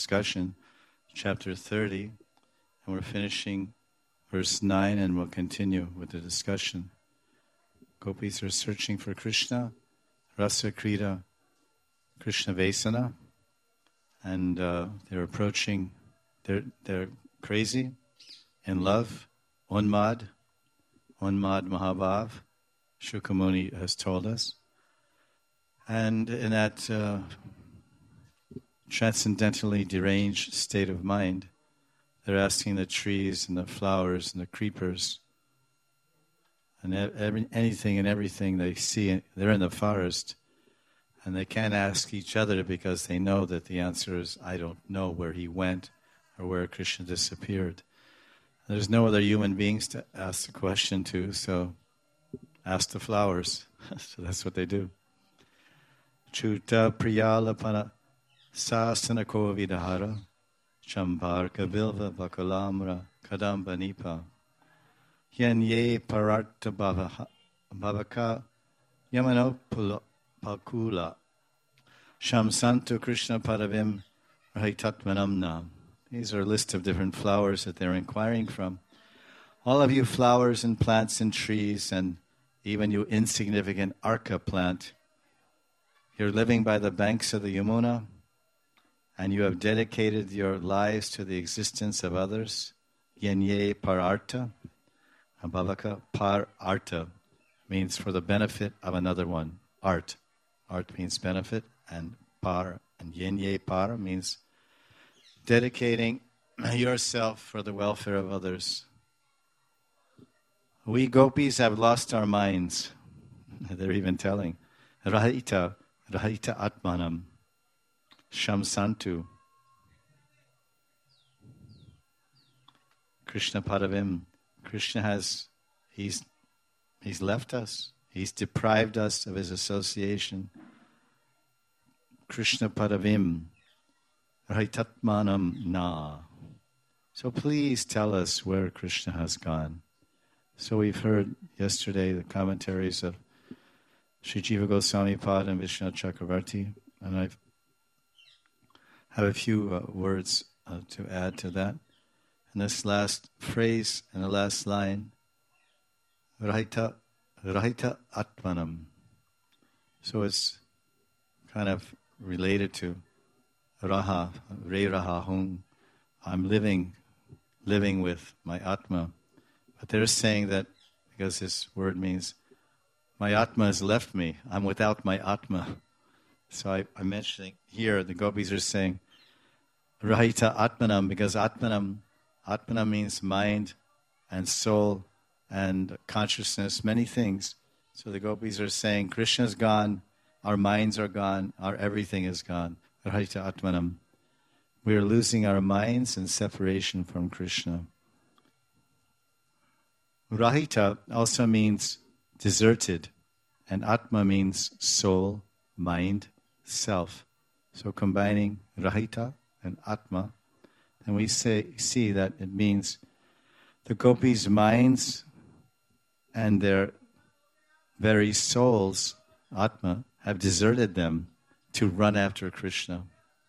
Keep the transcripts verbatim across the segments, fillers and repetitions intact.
discussion, chapter thirty, and we're finishing verse nine, and we'll continue with the discussion. Gopis are searching for Krishna, Rasa Krida, Krishna Vesana, and uh, they're approaching, they're, they're crazy, in love, Unmad, Unmad Mahabhav, Shukamuni has told us. And in that uh, transcendentally deranged state of mind, they're asking the trees and the flowers and the creepers and every, anything and everything they see. They're in the forest, and they can't ask each other because they know that the answer is, I don't know where he went or where Krishna disappeared. There's no other human beings to ask the question to, so ask the flowers. So that's what they do. Chuta priyalapana sasana kovidahara chambarka bilva bakalamra kadamba nipa yenye pararta bhavaka yamano pakula shamsantu krishna paravim rahitatmanamna. These are a list of different flowers that they're inquiring from. All of you flowers and plants and trees, and even you insignificant arka plant, you're living by the banks of the Yamuna, and you have dedicated your lives to the existence of others. Yenye pararta, abhavaka pararta means for the benefit of another one. Art. Art means benefit, and par and yenye par means dedicating yourself for the welfare of others. We gopis have lost our minds. They're even telling. Rahita, Rahita Atmanam, Shamsantu. Krishna Padavim. Krishna has, he's, he's left us. He's deprived us of his association. Krishna Padavim. Rahitatmanam na. So please tell us where Krishna has gone. So we've heard yesterday the commentaries of Sri Jiva Goswami Pad and Vishnu Chakravarti, and I have a few uh, words uh, to add to that. And this last phrase and the last line, Rahita, Rahita Atmanam. So it's kind of related to Raha, Re Raha Hung. I'm living, living with my Atma. But they're saying that because this word means my Atma has left me. I'm without my Atma. So I, I'm mentioning here, the gopis are saying Rahita Atmanam, because Atmanam, Atmanam means mind and soul and consciousness, many things. So the gopis are saying Krishna's gone, our minds are gone, our everything is gone. Rahita Atmanam. We are losing our minds in separation from Krishna. Rahita also means deserted, and Atma means soul, mind, self. So combining Rahita and Atma, and we say, see that it means the gopis' minds and their very souls, Atma, have deserted them to run after Krishna.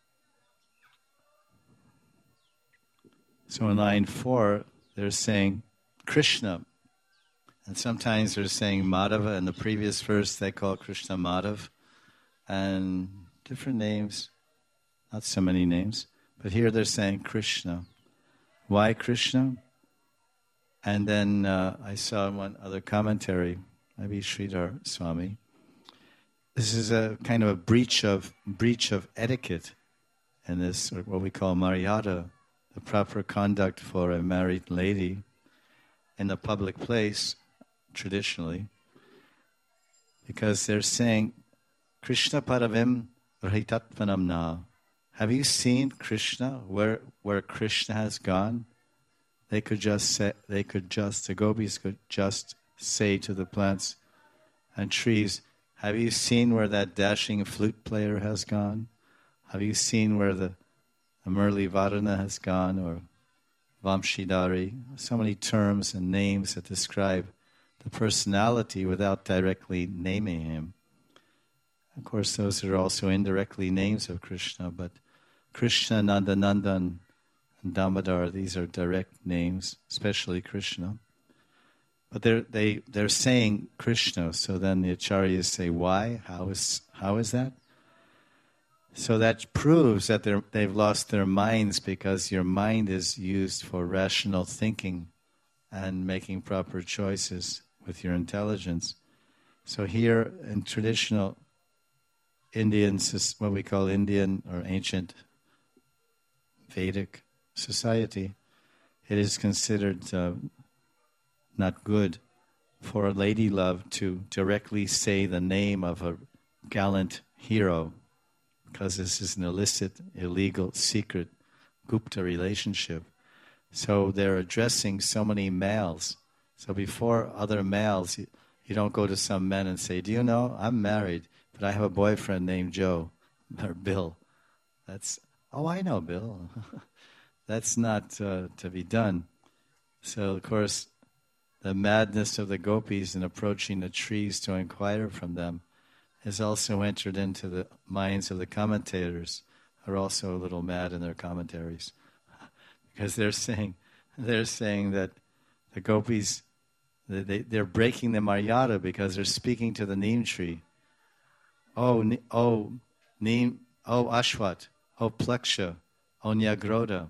So in line four, they're saying Krishna. And sometimes they're saying Madhava. In the previous verse, they call Krishna Madhav. And different names, not so many names. But here they're saying Krishna. Why Krishna? And then uh, I saw one other commentary, maybe Sridhar Swami. This is a kind of a breach of breach of etiquette in this, or what we call Maryada, the proper conduct for a married lady in the public place, traditionally, because they're saying, Krishna Paravim Rahitatmanam na. Have you seen Krishna, where where Krishna has gone? They could just say, they could just, the gopis could just say to the plants and trees, have you seen where that dashing flute player has gone? Have you seen where the, the Murli Varana has gone, or Vamshidari? So many terms and names that describe the personality without directly naming him. Of course, those are also indirectly names of Krishna, but Krishna, Nandanandan, and Damodar, these are direct names, especially Krishna. But they're, they, they're saying Krishna, so then the acharyas say, why? How is, how is that? So that proves that they're, they've lost their minds, because your mind is used for rational thinking and making proper choices with your intelligence. So here in traditional Indian, what we call Indian or ancient Vedic society, it is considered uh, not good for a lady love to directly say the name of a gallant hero, because this is an illicit, illegal, secret, Gupta relationship. So they're addressing so many males. So before other males, you, you don't go to some men and say, do you know, I'm married, but I have a boyfriend named Joe, or Bill. That's, oh, I know Bill. That's not uh, to be done. So, of course, the madness of the gopis in approaching the trees to inquire from them has also entered into the minds of the commentators, who are also a little mad in their commentaries. Because they're saying, they're saying that the gopis, they, they, they're breaking the maryada because they're speaking to the neem tree. Oh, oh, neem, oh, Ashwat, oh, Pleksha, oh, Nyagroda.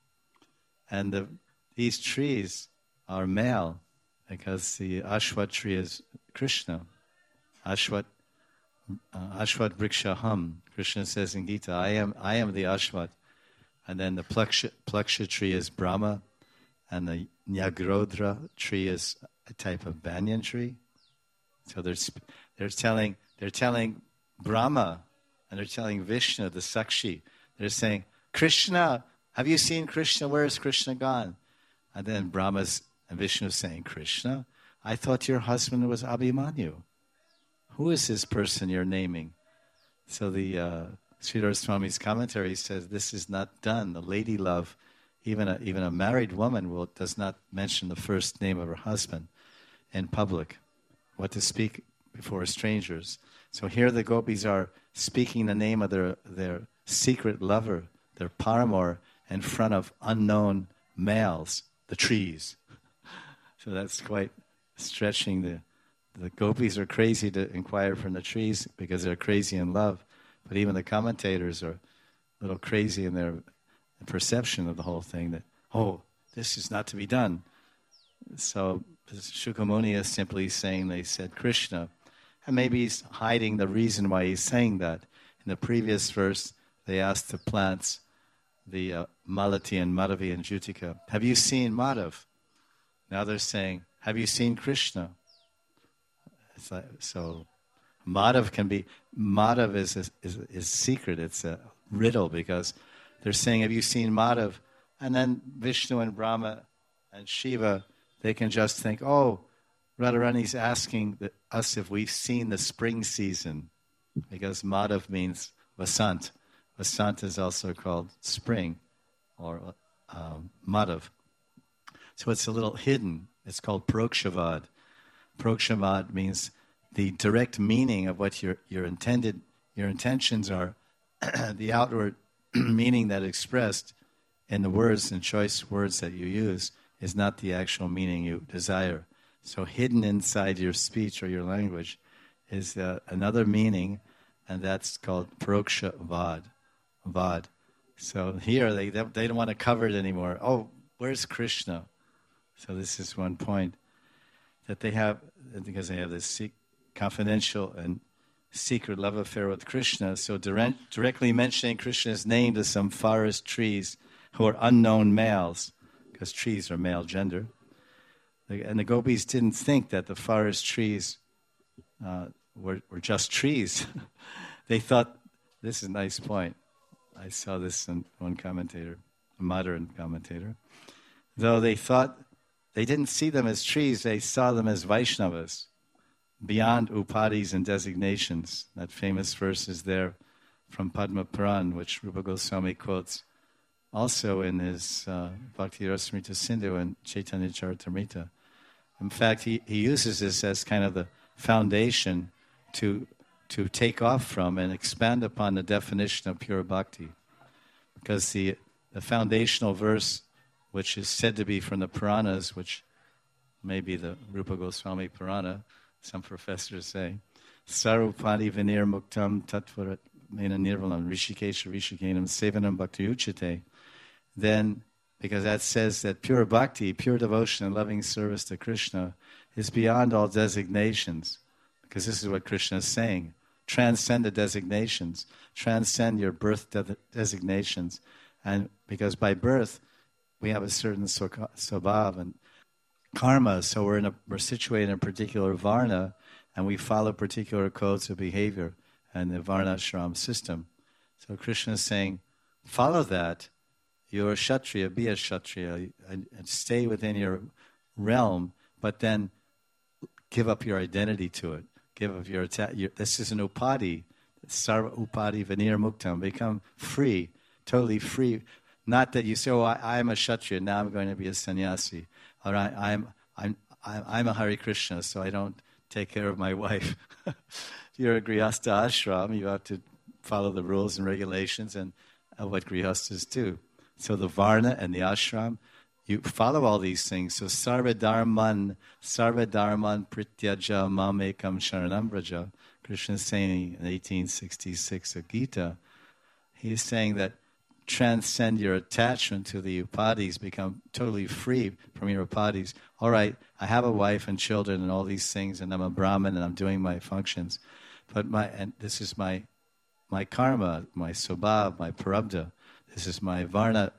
And the, these trees are male, because the Ashwat tree is Krishna. Ashwat, uh, Ashwat Vrikshaham. Krishna says in Gita, I am, I am the Ashwat. And then the Pleksha, Pleksha tree is Brahma, and the Nyagrodra tree is a type of banyan tree. So they're they're telling they're telling Brahma, and they're telling Vishnu, the Sakshi. They're saying, Krishna, have you seen Krishna? Where is Krishna gone? And then Brahma's and Vishnu saying, Krishna, I thought your husband was Abhimanyu. Who is this person you're naming? So the uh, Sridhar Swami's commentary says this is not done. The lady love, even a, even a married woman will does not mention the first name of her husband in public. What to speak before strangers. So here the gopis are speaking the name of their, their secret lover, their paramour, in front of unknown males, the trees. So that's quite stretching. The, the gopis are crazy to inquire from the trees because they're crazy in love. But even the commentators are a little crazy in their perception of the whole thing, that, oh, this is not to be done. So Shukamuni is simply saying they said Krishna. And maybe he's hiding the reason why he's saying that. In the previous verse, they asked the plants, the uh, Malati and Madhavi and Jutika, have you seen Madhav? Now they're saying, have you seen Krishna? It's like, so Madhav can be, Madhav is, is, is, is secret. It's a riddle, because they're saying, have you seen Madhav? And then Vishnu and Brahma and Shiva, they can just think, oh, Radharani's asking the, us if we've seen the spring season, because Madhav means Vasant. Vasant is also called spring, or um, Madhav. So it's a little hidden. It's called Prokshavad. Prokshavad means the direct meaning of what your your intended your intentions are, the outward meaning that expressed in the words and choice words that you use is not the actual meaning you desire. So hidden inside your speech or your language is uh, another meaning, and that's called Prokshavad. Vad. So here they they don't want to cover it anymore. Oh, where's Krishna? So this is one point that they have, because they have this confidential and secret love affair with Krishna. So direct, directly mentioning Krishna's name to some forest trees who are unknown males, because trees are male gender. And the gopis didn't think that the forest trees uh, were, were just trees. They thought, this is a nice point. I saw this in one commentator, a modern commentator. Though they thought, they didn't see them as trees, they saw them as Vaishnavas, beyond upadis and designations. That famous verse is there from Padma Puran, which Rupa Goswami quotes also in his uh, Bhakti Rasamrita Sindhu and Chaitanya Charitamrita. In fact, he, he uses this as kind of the foundation to to take off from and expand upon the definition of pure bhakti. because the, the foundational verse, which is said to be from the Puranas, which may be the Rupa Goswami Purana, some professors say, Sarupadi Vinir Muktam Tattvarat Mena Nirvalam Rishikesha Rishikanam Sevanam Bhakti Uchate. Then, because that says that pure bhakti, pure devotion and loving service to Krishna is beyond all designations. Because this is what Krishna is saying. Transcend the designations. Transcend your birth de- designations. And because by birth, we have a certain swabhav and karma, so we're in a, we're situated in a particular varna, and we follow particular codes of behavior and the varnashram system. So Krishna is saying, follow that. You're a kshatriya, be a kshatriya, and, and stay within your realm, but then give up your identity to it. Give up your, your this is an upadi, sarva upadi vanir muktam. Become free, totally free. Not that you say, oh, I, I'm a kshatriya, now I'm going to be a sannyasi. Or I, I'm, I'm, I'm a Hare Krishna, so I don't take care of my wife. You're a grihastha ashram, you have to follow the rules and regulations and uh, what grihasthas do. So the varna and the ashram, you follow all these things. So sarva dharman, sarva dharman prityaja mamekam sharanam vraja. Krishna is saying in eighteen sixty-six of Gita, he's saying that transcend your attachment to the upadis, become totally free from your upadis. All right, I have a wife and children and all these things, and I'm a Brahmin and I'm doing my functions, but my and this is my my karma, my swabhav, my prarabdha. This is my varna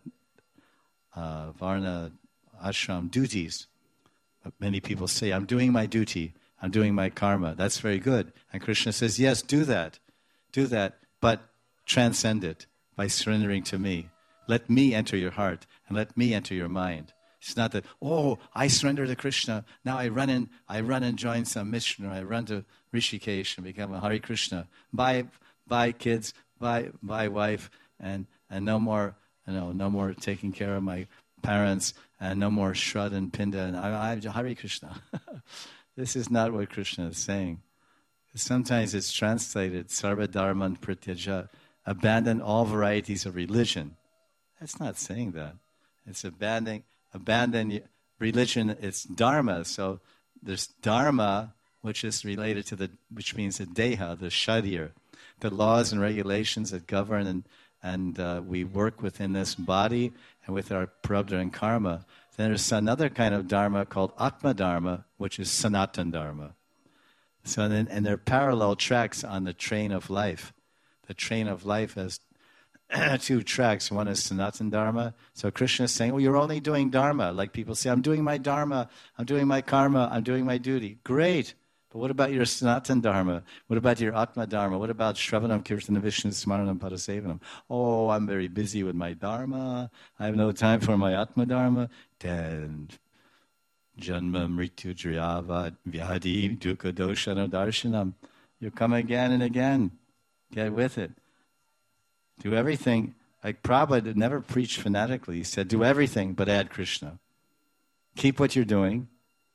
uh, varna ashram duties. But many people say, I'm doing my duty, I'm doing my karma. That's very good. And Krishna says, yes, do that, do that, but transcend it by surrendering to me. Let me enter your heart and let me enter your mind. It's not that, oh, I surrender to Krishna. Now I run in, I run and join some mission, or I run to Rishikesh and become a Hare Krishna. Bye, bye, kids. Bye, bye, wife, and and no more, you know, no more taking care of my parents, and no more Shraddha and Pinda. And I, I Hare Krishna. This is not what Krishna is saying. Sometimes it's translated sarva dharman prityaja. Abandon all varieties of religion. That's not saying that. It's abandoning, abandon religion, it's dharma. So there's dharma, which is related to the, which means the deha, the sharir, the laws and regulations that govern and, and uh, we work within this body and with our prarabdha and karma. Then there's another kind of dharma called atma dharma, which is sanatan dharma. So then, and they're parallel tracks on the train of life. The train of life has two tracks. One is Sanatan Dharma. So Krishna is saying, oh, you're only doing Dharma. Like people say, I'm doing my Dharma, I'm doing my karma, I'm doing my duty. Great. But what about your Sanatan Dharma? What about your Atma Dharma? What about Shravanam, Kirtana, Vishnu, Smaranam, Padasevanam? Oh, I'm very busy with my Dharma. I have no time for my Atma Dharma. Then Janma, Mrityu, Jriyava, Vyadi, Dukkha, Doshana, Darshanam. You come again and again. Get with it. Do everything. Like Prabhupada never preached fanatically. He said, do everything but add Krishna. Keep what you're doing.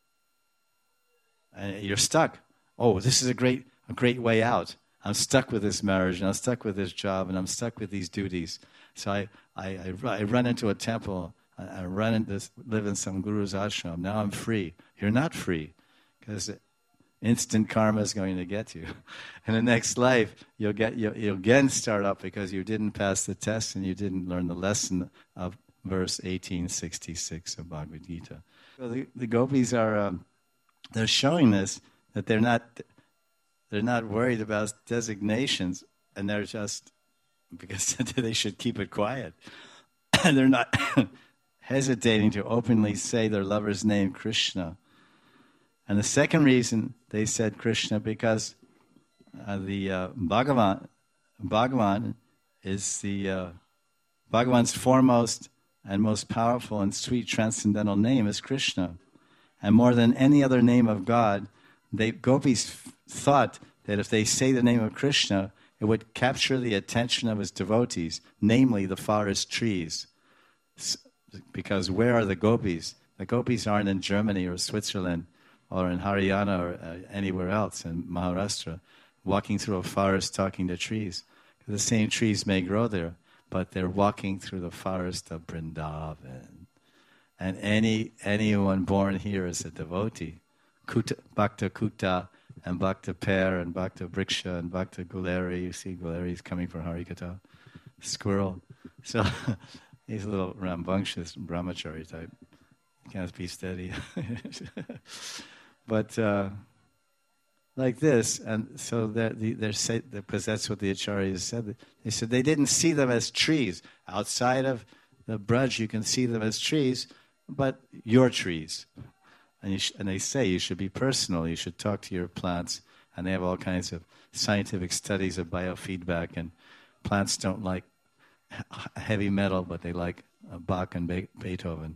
And you're stuck. Oh, this is a great a great way out. I'm stuck with this marriage, and I'm stuck with this job, and I'm stuck with these duties. So I, I, I, I run into a temple. I, I run into, live in some guru's ashram. Now I'm free. You're not free. Because instant karma is going to get you. In the next life, you'll get you'll, you'll again start up because you didn't pass the test and you didn't learn the lesson of verse eighteen sixty-six of Bhagavad Gita. So the, the gopis are um, they're showing this that they're not they're not worried about designations, and they're just because they should keep it quiet. And they're not hesitating to openly say their lover's name, Krishna. And the second reason they said Krishna, because uh, the uh, Bhagavan, Bhagavan is the uh, Bhagavan's foremost and most powerful and sweet transcendental name is Krishna. And more than any other name of God, they gopis f- thought that if they say the name of Krishna, it would capture the attention of his devotees, namely the forest trees. S- because where are the gopis? The gopis aren't in Germany or Switzerland or in Haryana or uh, anywhere else, in Maharashtra, walking through a forest talking to trees. The same trees may grow there, but they're walking through the forest of Vrindavan. And any anyone born here is a devotee. Kuta, Bhakta Kuta and Bhakta Per and Bhakta Briksha and Bhakta Guleri. You see Guleri's coming for Harikatha. Squirrel. So he's a little rambunctious brahmachari type. He can't be steady. But uh, like this, and so they're, they're say, because that's what the acharyas said. They said they didn't see them as trees. Outside of the Braj, you can see them as trees, but your trees. And, you sh- and they say you should be personal. You should talk to your plants. And they have all kinds of scientific studies of biofeedback. And plants don't like heavy metal, but they like uh, Bach and Be- Beethoven.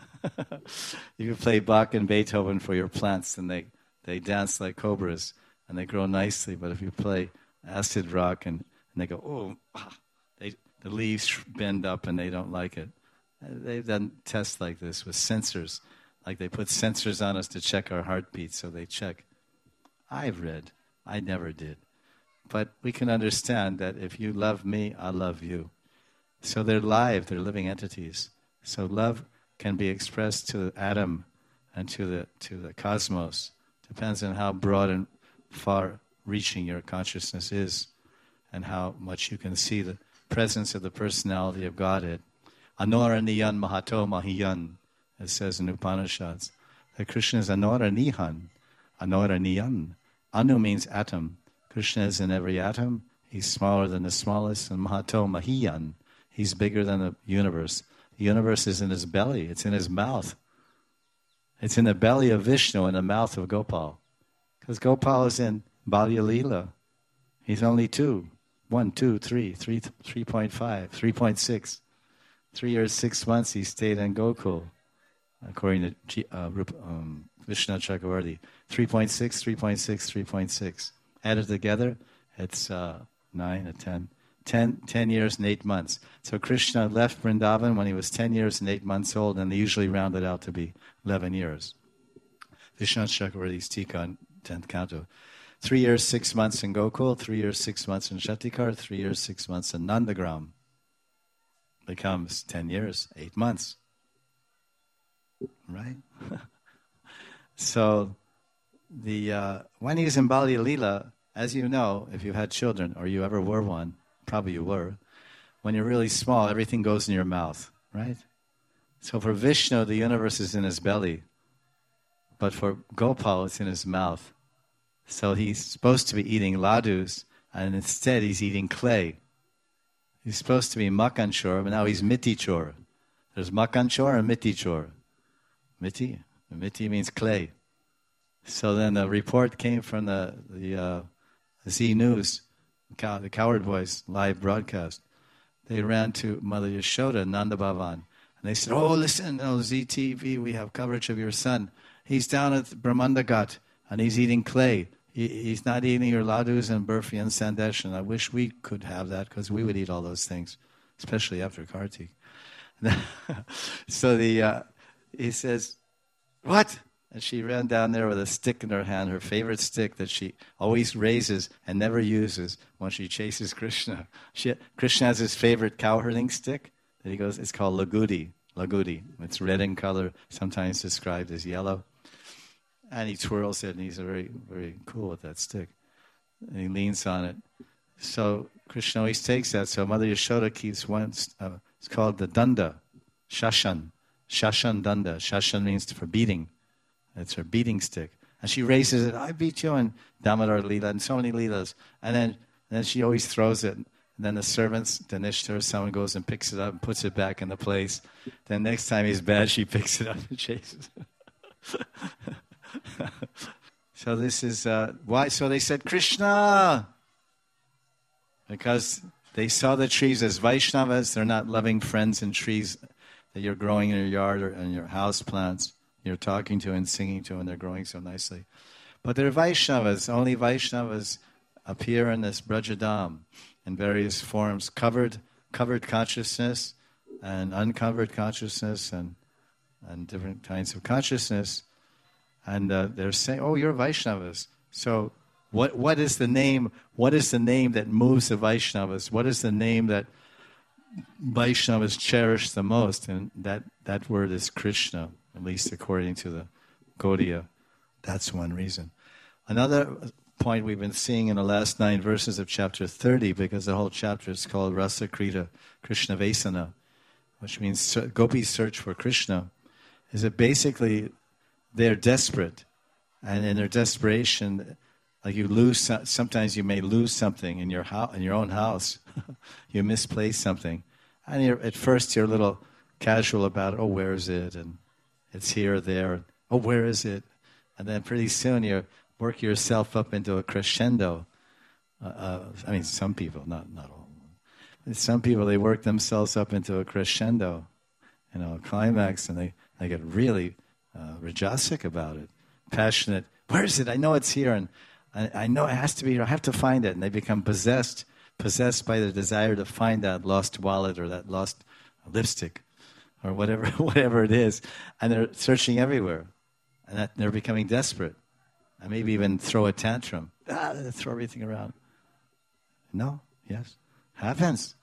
You can play Bach and Beethoven for your plants, and they, they dance like cobras, and they grow nicely. But if you play acid rock, and, and they go, oh, ah, they, the leaves bend up, and they don't like it. They've done tests like this with sensors. Like they put sensors on us to check our heartbeat, so they check. I've read. I never did. But we can understand that if you love me, I love you. So they're live, they're living entities. So love can be expressed to the atom and to the to the cosmos. Depends on how broad and far-reaching your consciousness is and how much you can see the presence of the personality of Godhead. Anoraniyan Mahato Mahiyan, it says in Upanishads. That Krishna is Anoranihan, Anoraniyan. Anu means atom. Krishna is in every atom. He's smaller than the smallest. And Mahato Mahiyan, he's bigger than the universe. The universe is in his belly. It's in his mouth. It's in the belly of Vishnu and the mouth of Gopal. Because Gopal is in Balya Leela. He's only two. One, two, three, three, three point five, three point six. Three years, six months he stayed in Gokul, according to G, uh, um, Vishnu Chakravarti. three point six, three point six, three point six. Added together, it's uh, nine or ten. ten, ten years and eight months. So Krishna left Vrindavan when he was ten years and eight months old, and they usually round it out to be eleven years. Vishnu Chakravarti's Tika in tenth canto. Three years, six months in Gokul, three years, six months in Shatikar, three years, six months in Nandagram. Becomes ten years, eight months. Right? So, the uh, when he was in Balya Leela, as you know, if you had children, or you ever were one, probably you were, when you're really small, everything goes in your mouth, right? So for Vishnu, the universe is in his belly, but for Gopal, it's in his mouth. So he's supposed to be eating ladus, and instead he's eating clay. He's supposed to be Makanchor, but now he's Mitichor. There's Makanchor and Mitichor. Miti, Miti means clay. So then a report came from the, the uh, Z News, the Coward Boys live broadcast. They ran to Mother Yashoda, Nanda Bhavan, and they said, oh, listen, oh, Z T V, we have coverage of your son. He's down at Brahmanda Ghat, and he's eating clay. He, he's not eating your ladus and burfi and sandesh, and I wish we could have that, because we would eat all those things, especially after Kartik. So the uh, he says, what? And she ran down there with a stick in her hand, her favorite stick that she always raises and never uses when she chases Krishna. She, Krishna has his favorite cowherding stick that he goes, it's called lagudi. Lagudi. It's red in color, sometimes described as yellow. And he twirls it, and he's very, very cool with that stick. And he leans on it. So Krishna always takes that. So Mother Yashoda keeps one, uh, it's called the danda, shashan. Shashan danda. Shashan means for beating. It's her beating stick. And she raises it, I beat you, and Damodar Leela, and so many Leelas. And then, and then she always throws it. And then the servants, Danishtar, someone goes and picks it up and puts it back in the place. Then next time he's bad, she picks it up and chases it. So this is, uh, why? So they said, Krishna! Because they saw the trees as Vaishnavas. They're not loving friends and trees that you're growing in your yard or in your house plants. You're talking to and singing to, and they're growing so nicely. But they're Vaishnavas. Only Vaishnavas appear in this Brajadam in various forms, covered covered consciousness and uncovered consciousness and and different kinds of consciousness. And uh, they're saying, oh, you're Vaishnavas. So what what is the name, what is the name that moves the Vaishnavas? What is the name that Vaishnavas cherish the most, and that, that word is Krishna, at least according to the Gaudiya. That's one reason. Another point we've been seeing in the last nine verses of chapter thirty, because the whole chapter is called Rasa Krita, Krishna Vesana, which means gopis search for Krishna, is that basically they're desperate. And in their desperation, like you lose, sometimes you may lose something in your house, in your own house. You misplace something. And you're, at first you're a little casual about, oh, where is it? And it's here or there. Oh, where is it? And then pretty soon you work yourself up into a crescendo. Uh, uh, I mean, some people, not not all. Some people, they work themselves up into a crescendo, you know, a climax, and they, they get really uh, rajasic about it, passionate. Where is it? I know it's here, and I, I know it has to be here. I have to find it. And they become possessed, possessed by the desire to find that lost wallet or that lost lipstick or whatever, whatever it is. And they're searching everywhere, and that, they're becoming desperate. And maybe even throw a tantrum. Ah, throw everything around. No? Yes? Happens.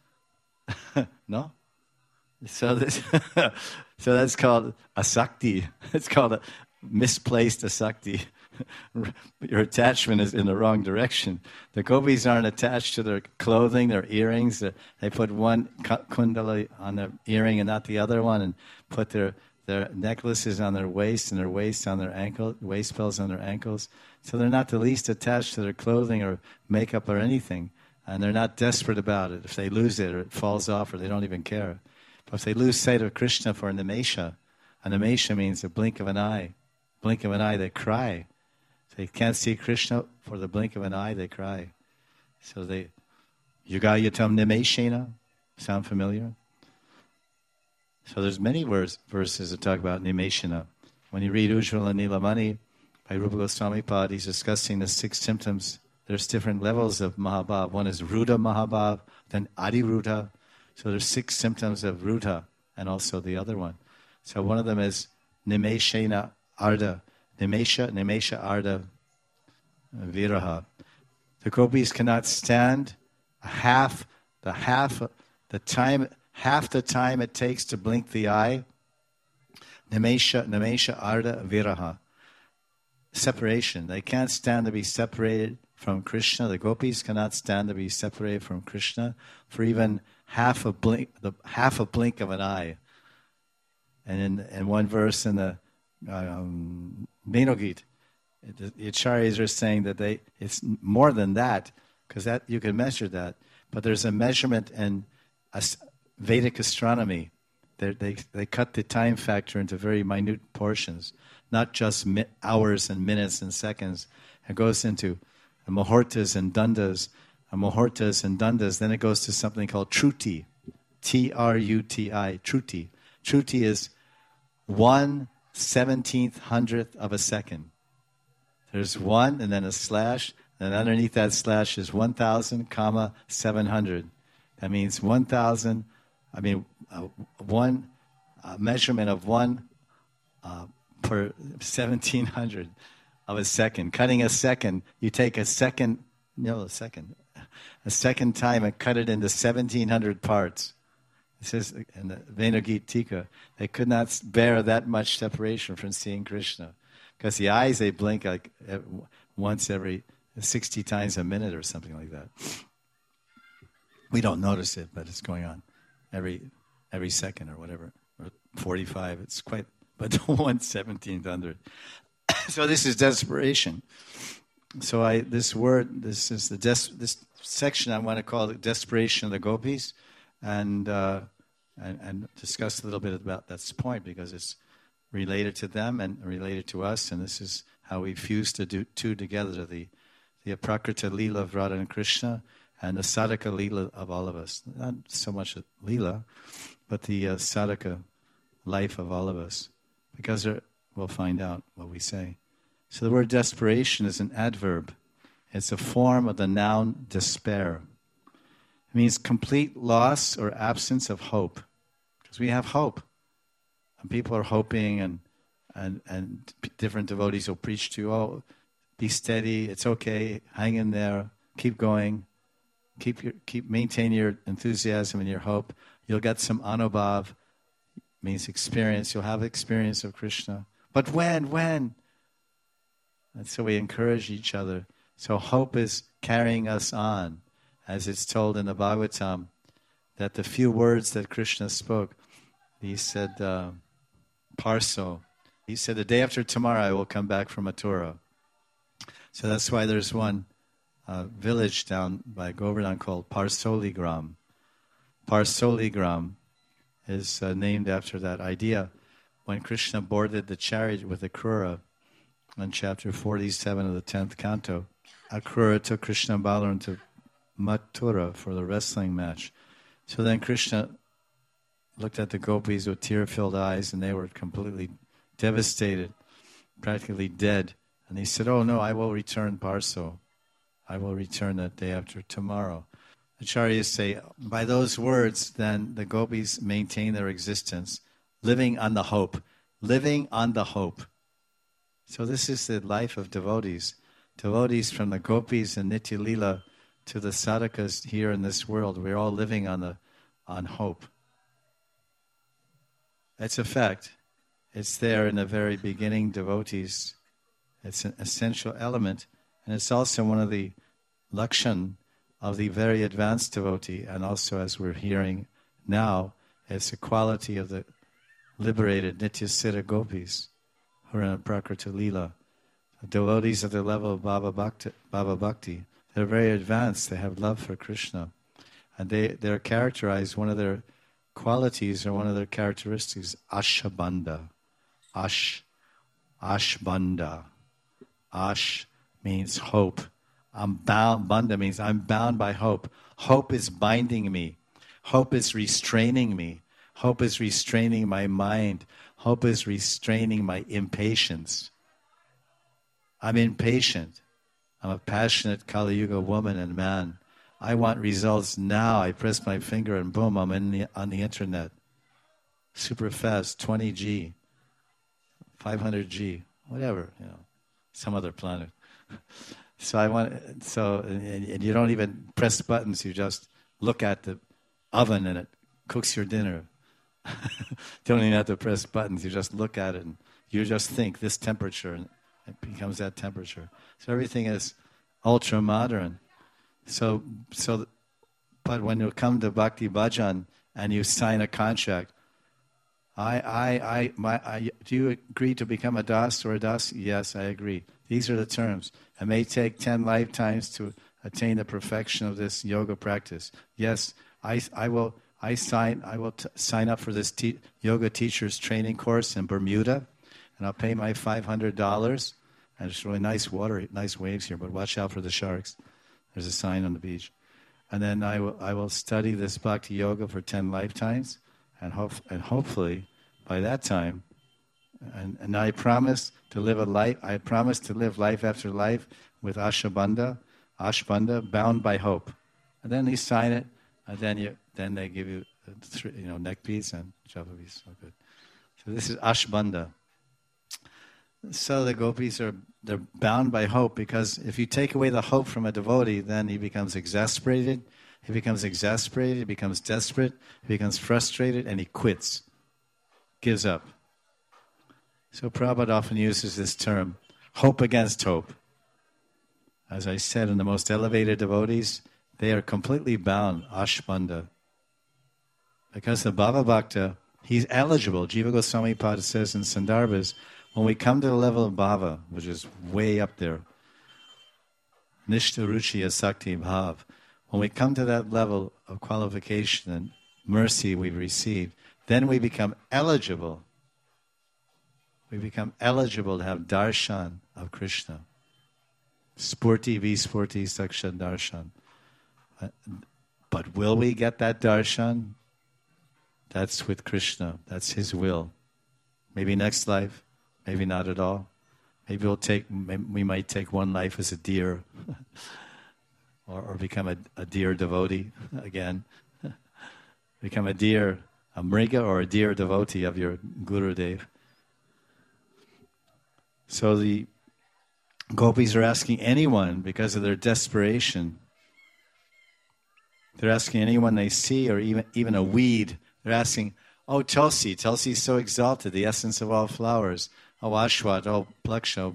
No? So this, so that's called asakti. It's called a misplaced asakti. Your attachment is in the wrong direction. The gopis aren't attached to their clothing, their earrings. They put one kundala on their earring and not the other one, and put their, their necklaces on their waist and their waist on their ankle, waist belts on their ankles. So they're not the least attached to their clothing or makeup or anything. And they're not desperate about it. If they lose it or it falls off or they don't even care. But if they lose sight of Krishna for nimesha, a nimesha means a blink of an eye. Blink of an eye, they cry. If they can't see Krishna for the blink of an eye, they cry. So they, yugayatam nimeshena, sound familiar? So there's many words, verses that talk about nimeshena. When you read Ujjvala Nilamani by Rupa Goswami Pad, he's discussing the six symptoms. There's different levels of Mahabhav. One is Ruda Mahabhav, then Adi Ruda. So there's six symptoms of Ruda, and also the other one. So one of them is Nimeshena Arda. Nimesha, Nimesha Arda Viraha. The gopis cannot stand half the half the time half the time it takes to blink the eye. Nimesha, Nimesha Arda Viraha. Separation. They can't stand to be separated from Krishna. The gopis cannot stand to be separated from Krishna for even half a blink, the half a blink of an eye. And in, in one verse in the um, Menogit, the, the acharyas are saying that they it's more than that, because that you can measure that. But there's a measurement in as, Vedic astronomy. They, they they cut the time factor into very minute portions, not just mi- hours and minutes and seconds. It goes into muhurtas and dandas, muhurtas and dandas. Then it goes to something called truti, T R U T I, truti. Truti is one seventeenth hundredth of a second. There's one and then a slash, and underneath that slash is one thousand, comma, seven hundred. That means one thousand, I mean, uh, one uh, measurement of one uh, per seventeen hundred. Of a second. Cutting a second, you take a second, no, a second, a second time and cut it into seventeen hundred parts. It says in the Venagita Tika, they could not bear that much separation from seeing Krishna. Because the eyes, they blink like once every sixty times a minute or something like that. We don't notice it, but it's going on every every second or whatever, or forty-five. It's quite, but one seventeenth hundred. So this is desperation. So I this word, this is the des, this section I want to call the desperation of the gopis, and, uh, and and discuss a little bit about that point, because it's related to them and related to us, and this is how we fuse the do, two together: the the Prakrita Leela of Radha and Krishna, and the Sadhaka Leela of all of us. Not so much a Leela, but the uh, Sadhaka life of all of us, because there. We'll find out what we say. So the word desperation is an adverb. It's a form of the noun despair. It means complete loss or absence of hope. Because we have hope. And people are hoping, and, and, and different devotees will preach to you, oh, be steady, it's okay, hang in there, keep going, keep your, keep maintain your enthusiasm and your hope. You'll get some anubhav, means experience. You'll have experience of Krishna. But when, when? And so we encourage each other. So hope is carrying us on, as it's told in the Bhagavatam, that the few words that Krishna spoke, he said, uh, Parso, he said, the day after tomorrow I will come back from Mathura. So that's why there's one uh, village down by Govardhan called Parsoligram. Parsoligram is uh, named after that idea. When Krishna boarded the chariot with Akrura in chapter forty-seven of the tenth canto, Akrura took Krishna and Balaram to Mathura for the wrestling match. So then Krishna looked at the gopis with tear-filled eyes, and they were completely devastated, practically dead. And he said, oh no, I will return Parso. I will return that day after tomorrow. Acharyas say, by those words, then the gopis maintain their existence, living on the hope, living on the hope. So this is the life of devotees. Devotees from the gopis and Nitya Lila to the sadhakas here in this world, we're all living on the on hope. It's a fact. It's there in the very beginning, devotees. It's an essential element, and it's also one of the lakshan of the very advanced devotee, and also, as we're hearing now, it's a quality of the liberated Nitya Siddha gopis who are in Prakriti Lila. The devotees at the level of Bhava Bhakti, Bhava Bhakti, they're very advanced. They have love for Krishna. And they, they're characterized, one of their qualities or one of their characteristics, Ashabandha. Ash, Ashbandha. Ash means hope. I'm bound, Bandha means I'm bound by hope. Hope is binding me. Hope is restraining me. Hope is restraining my mind. Hope is restraining my impatience. I'm impatient. I'm a passionate Kali Yuga woman and man. I want results now. I press my finger and boom, I'm in the, on the internet. Super fast, twenty G, five hundred G, whatever, you know, some other planet. So I want, so, and, and you don't even press buttons, you just look at the oven and it cooks your dinner. Don't even have to press buttons, you just look at it and you just think this temperature and it becomes that temperature. So everything is ultra modern. So, so, but when you come to Bhakti Bhajan and you sign a contract, I, I, I, my, I, do you agree to become a das or a das? Yes, I agree. These are the terms. It may take ten lifetimes to attain the perfection of this yoga practice. Yes, I, I will. I sign. I will t- sign up for this te- yoga teacher's training course in Bermuda, and I'll pay my five hundred dollars. And it's really nice water, nice waves here, but watch out for the sharks. There's a sign on the beach. And then I will. I will study this bhakti yoga for ten lifetimes, and hope and hopefully by that time. And, and I promise to live a life. I promise to live life after life with Ashabandha, Ashbandha, bound by hope. And then you sign it, and then you then they give you, three, you know, neck piece and japa piece. So good. So this is Ashbandha. So the gopis are they're bound by hope, because if you take away the hope from a devotee, then he becomes exasperated. He becomes exasperated. He becomes desperate. He becomes frustrated, and he quits, gives up. So Prabhupada often uses this term, hope against hope. As I said, in the most elevated devotees, they are completely bound, Ashbandha. Because the Bhava Bhakta, he's eligible. Jiva Goswami Pada says in Sandarbhas, when we come to the level of Bhava, which is way up there, Nishta Ruchi Asakti Bhav, when we come to that level of qualification and mercy we've received, then we become eligible. We become eligible to have darshan of Krishna. Spurti vispurti saksha darshan. But will we get that darshan? That's with Krishna. That's his will. Maybe next life. Maybe not at all. Maybe we'll take. We might take one life as a deer, or, or become a, a deer devotee again. Become a deer, a mriga, or a deer devotee of your Gurudev. So the gopis are asking anyone, because of their desperation, They're asking anyone they see, or even, even a weed. They're asking, oh, Tulsi, Tulsi is so exalted, the essence of all flowers. Oh, Ashwat, oh, Plaksha,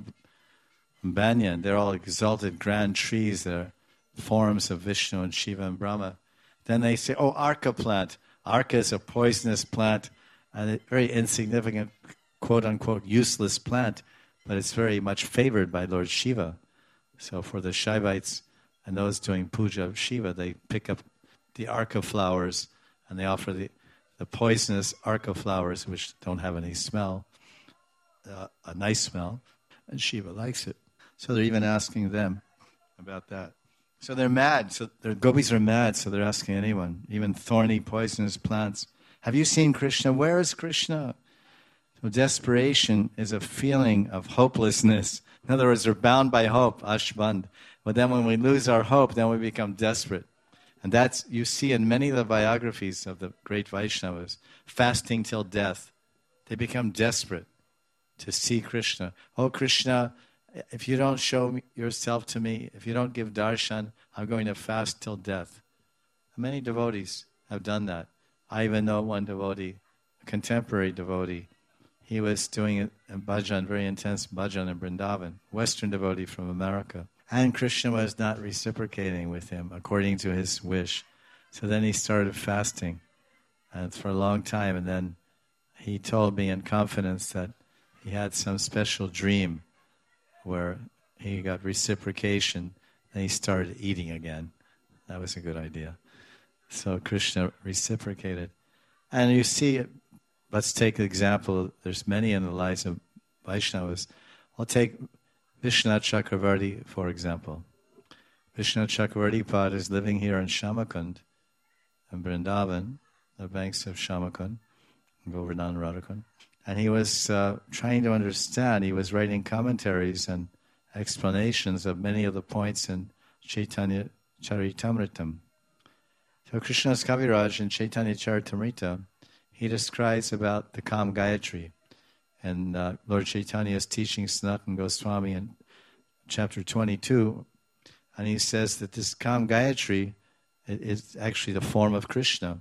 Banyan, they're all exalted grand trees. They're forms of Vishnu and Shiva and Brahma. Then they say, oh, Arka plant. Arka is a poisonous plant, and a very insignificant, quote-unquote, useless plant, but it's very much favored by Lord Shiva. So for the Shaivites and those doing puja of Shiva, they pick up the Arka flowers, and they offer the, the poisonous Arka flowers, which don't have any smell, uh, a nice smell, and Shiva likes it. So they're even asking them about that. So they're mad. So their gopis are mad, so they're asking anyone, even thorny, poisonous plants. Have you seen Krishna? Where is Krishna? So desperation is a feeling of hopelessness. In other words, they're bound by hope, ashband. But then when we lose our hope, then we become desperate. And that's, you see in many of the biographies of the great Vaishnavas, fasting till death. They become desperate to see Krishna. Oh, Krishna, if you don't show me yourself to me, if you don't give darshan, I'm going to fast till death. Many devotees have done that. I even know one devotee, a contemporary devotee. He was doing a bhajan, very intense bhajan in Vrindavan, Western devotee from America. And Krishna was not reciprocating with him according to his wish. So then he started fasting and for a long time. And then he told me in confidence that he had some special dream where he got reciprocation, and he started eating again. That was a good idea. So Krishna reciprocated. And you see, let's take an example. There's many in the lives of Vaishnavas. I'll take Vishwanath Chakravarti, for example. Vishwanath Chakravarti Pad is living here in Shamakund, in Vrindavan, the banks of Shamakund, Govardhan Radhakund. And he was uh, trying to understand. He was writing commentaries and explanations of many of the points in Chaitanya Charitamritam. So Krishna's Kaviraj in Chaitanya Charitamrita, he describes about the Kam Gayatri. And uh, Lord Chaitanya is teaching Sanatana Goswami in chapter twenty-two. And he says that this Kam Gayatri is actually the form of Krishna,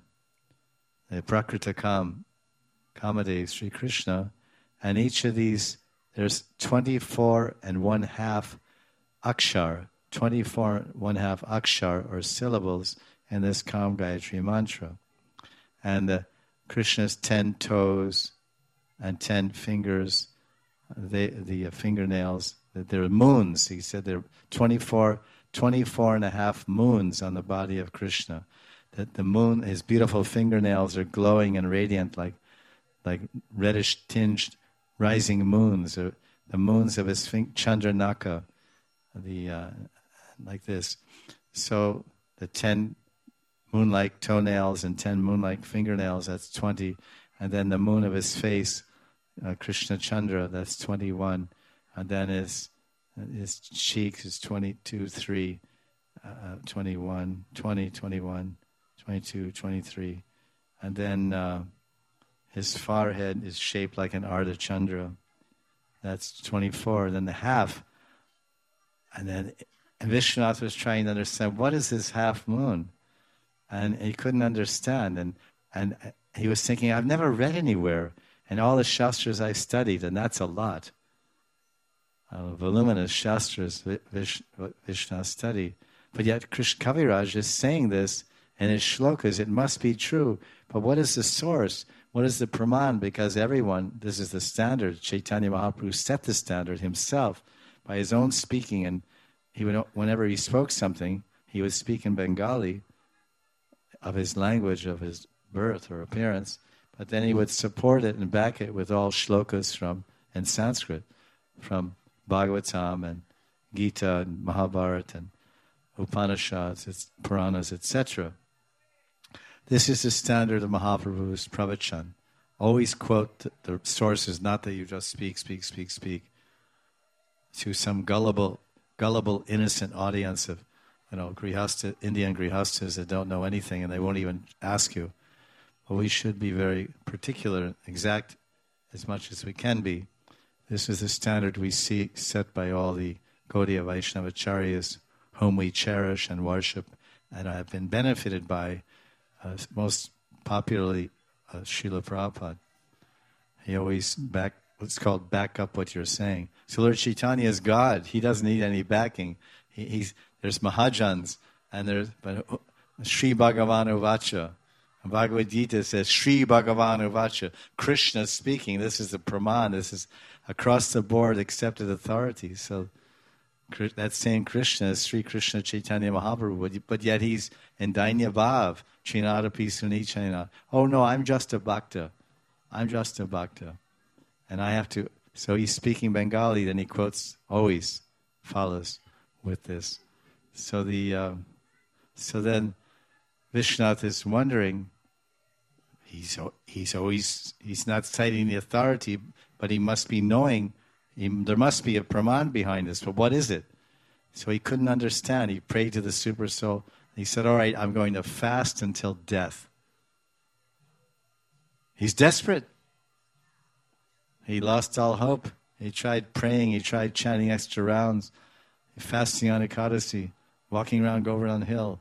the Prakrita Kam. Kamadev, Sri Krishna, and each of these, there's twenty-four and one half akshar, twenty-four and one half akshar, or syllables, in this Kam Gayatri mantra. And uh, Krishna's ten toes and ten fingers, they, the uh, fingernails, that they're moons. He said there are twenty-four, twenty-four and a half moons on the body of Krishna. That the moon, his beautiful fingernails are glowing and radiant like like reddish-tinged rising moons, or the moons of his fin- Chandranaka, the uh, like this. So the ten moon-like toenails and ten moon-like fingernails, that's twenty. And then the moon of his face, uh, Krishna Chandra, that's twenty-one. And then his, his cheeks is twenty-two, three, uh, twenty-one, twenty, twenty-one, twenty-two, twenty-three. And then Uh, his forehead is shaped like an Ardhachandra. That's twenty-four. Then the half. And then Vishwanath was trying to understand, what is this half moon? And he couldn't understand. And, and he was thinking, I've never read anywhere in all the Shastras I studied, and that's a lot. Uh, voluminous Shastras Vish, Vishwanath studied. But yet Krishna Kaviraj is saying this in his shlokas. It must be true. But what is the source? What is the praman? Because everyone, this is the standard. Chaitanya Mahaprabhu set the standard himself by his own speaking. And he would, whenever he spoke something, he would speak in Bengali of his language, of his birth or appearance. But then he would support it and back it with all shlokas from in Sanskrit, from Bhagavatam and Gita and Mahabharata and Upanishads, Puranas, et cetera. This is the standard of Mahaprabhu's pravachan. Always quote the, the sources, not that you just speak, speak, speak, speak to some gullible, gullible, innocent audience of, you know, grihasta, Indian grihastas that don't know anything and they won't even ask you. But we should be very particular, exact as much as we can be. This is the standard we see set by all the Gaudiya Vaishnavacharyas, whom we cherish and worship and I've been benefited by, uh, most popularly, uh, Srila Prabhupada. He always back, what's called back up what you're saying. So Lord Chaitanya is God. He doesn't need any backing. He, he's There's Mahajans, and there's but Sri Bhagavan Uvacha. Bhagavad Gita says, Sri Bhagavan Uvacha. Krishna speaking. This is the Praman. This is across the board accepted authority. So that same Krishna is Sri Krishna Chaitanya Mahaprabhu, but yet he's in Dainya Bhav, Chinadapi Sunichana. Oh no, I'm just a bhakta. I'm just a bhakta. And I have to, so he's speaking Bengali, then he quotes, always follows with this. So the, uh, so then Vishwanath is wondering, he's he's always, he's not citing the authority, but he must be knowing, he, there must be a praman behind this, but what is it? So he couldn't understand. He prayed to the Super Soul. He said, all right, I'm going to fast until death. He's desperate. He lost all hope. He tried praying. He tried chanting extra rounds, fasting on Ekadasi, walking around Govardhan Hill.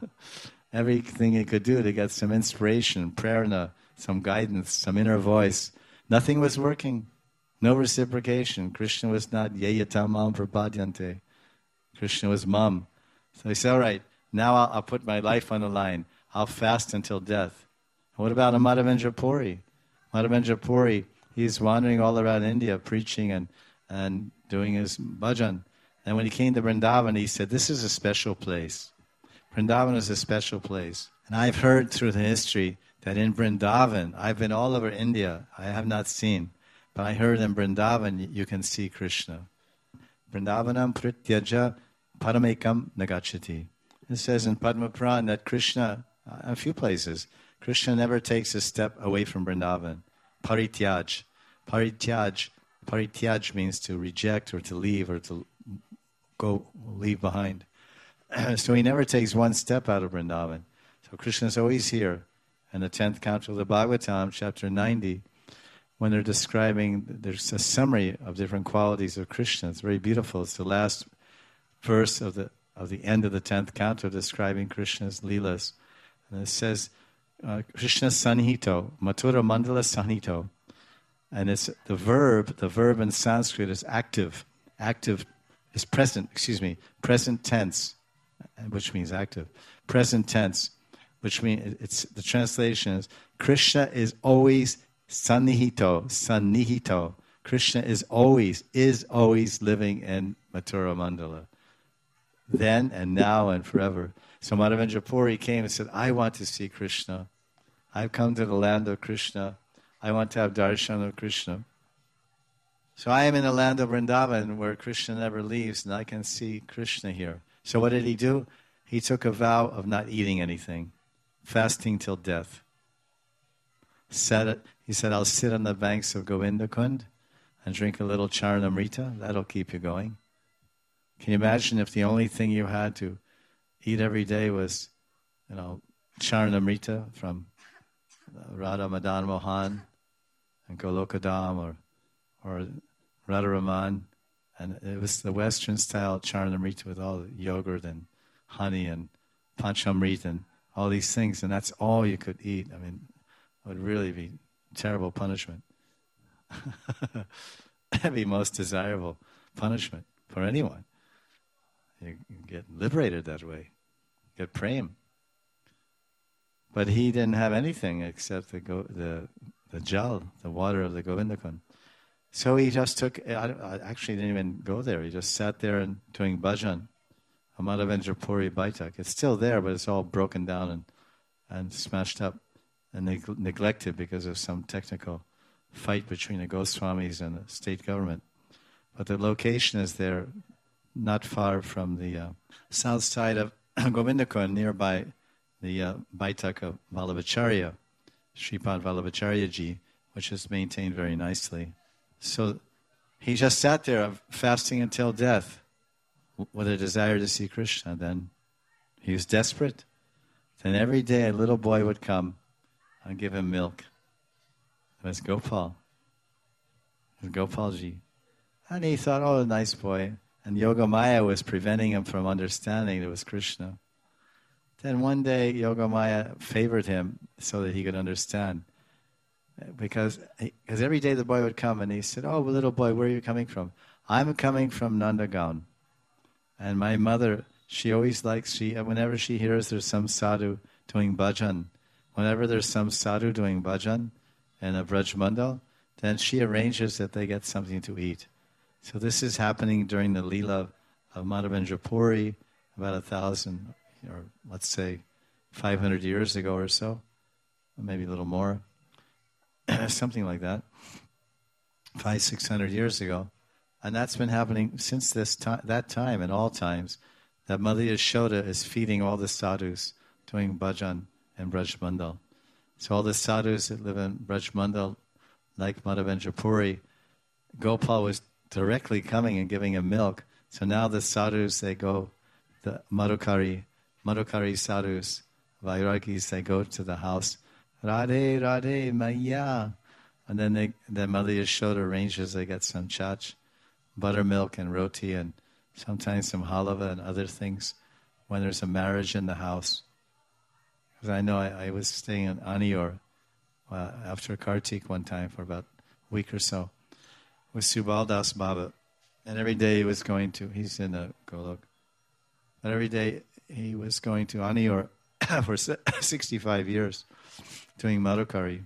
Everything he could do to get some inspiration, prerna, some guidance, some inner voice. Nothing was working. No reciprocation. Krishna was not yeyatamam prapadyante. Krishna was mum. So he said, all right, now I'll, I'll put my life on the line. I'll fast until death. And what about a Madhavendra Puri? Madhavendra Puri, he's wandering all around India preaching and, and doing his bhajan. And when he came to Vrindavan, he said, this is a special place. Vrindavan is a special place. And I've heard through the history that in Vrindavan, I've been all over India, I have not seen, but I heard in Vrindavan you can see Krishna. Vrindavanam prityaja paramekam nagachati. It says in Padma Puran that Krishna, uh, a few places, Krishna never takes a step away from Vrindavan. Parityaj. Parityaj. Parityaj means to reject or to leave or to go leave behind. So he never takes one step out of Vrindavan. So Krishna is always here. In the tenth canto of the Bhagavatam, chapter ninety, when they're describing, there's a summary of different qualities of Krishna. It's very beautiful. It's the last verse of the of the end of the tenth canto describing Krishna's leelas. And it says, uh, Krishna Sanhito, Mathura Mandala Sanhito. And it's the verb, the verb in Sanskrit is active. Active is present, excuse me, present tense, which means active. Present tense, which means it's the translation is Krishna is always Sannihito, Sannihito. Krishna is always, is always living in Mathura Mandala. Then and now and forever. So Madhavendra Puri came and said, I want to see Krishna. I've come to the land of Krishna. I want to have darshan of Krishna. So I am in the land of Vrindavan where Krishna never leaves, and I can see Krishna here. So what did he do? He took a vow of not eating anything, fasting till death. Said, he said, I'll sit on the banks of Govinda Kund and drink a little Charanamrita. That'll keep you going. Can you imagine if the only thing you had to eat every day was, you know, Charanamrita from Radha Madan Mohan and Golokadam or or Radharaman, and it was the Western style Charanamrita with all the yogurt and honey and Panchamrita and all these things, and that's all you could eat. I mean, it would really be terrible punishment. That'd be most desirable punishment for anyone. You get liberated that way, get prem. But he didn't have anything except the go, the the jal, the water of the Govindakund. So he just took, I, I actually didn't even go there. He just sat there and doing bhajan, a Madhavendra Puri Baitak. It's still there, but it's all broken down and, and smashed up and neg- neglected because of some technical fight between the Goswamis and the state government. But the location is there, not far from the uh, south side of Govindakund, nearby the uh, Baitak of Vallabhacharya, Sripad Vallabhacharya Ji, which is maintained very nicely. So he just sat there fasting until death with a desire to see Krishna. Then he was desperate. Then every day a little boy would come and give him milk. It was Gopal. It was Gopalji. And he thought, oh, nice boy. And Yogamaya was preventing him from understanding it was Krishna. Then one day Yogamaya favored him so that he could understand. Because because every day the boy would come and he said, "Oh, little boy, where are you coming from?" "I'm coming from Nandagaon." And my mother, she always likes, she whenever she hears there's some sadhu doing bhajan, whenever there's some sadhu doing bhajan in a Braj Mandal, then she arranges that they get something to eat. So this is happening during the Leela of Madhavendra Puri, about a thousand, or let's say five hundred years ago or so, or maybe a little more, something like that, five, six hundred years ago. And that's been happening since this time, that time and all times, that Mother Yashoda is feeding all the sadhus doing bhajan in Braj Mandal. So all the sadhus that live in Braj Mandal, like Madhavendra Puri, Gopal was directly coming and giving him milk. So now the sadhus, they go, the Madhukari, Madhukari sadhus, Vairagis, they go to the house, Radhe, Radhe, Maya. And then they, then Mother Yashoda arranges, they get some chach, buttermilk and roti, and sometimes some halava and other things when there's a marriage in the house. Because I know I, I was staying in Anior uh, after Kartik one time for about a week or so with Subaldas Baba. And every day he was going to, he's in a Golok, but every day he was going to Anior for sixty-five years doing Madhukari.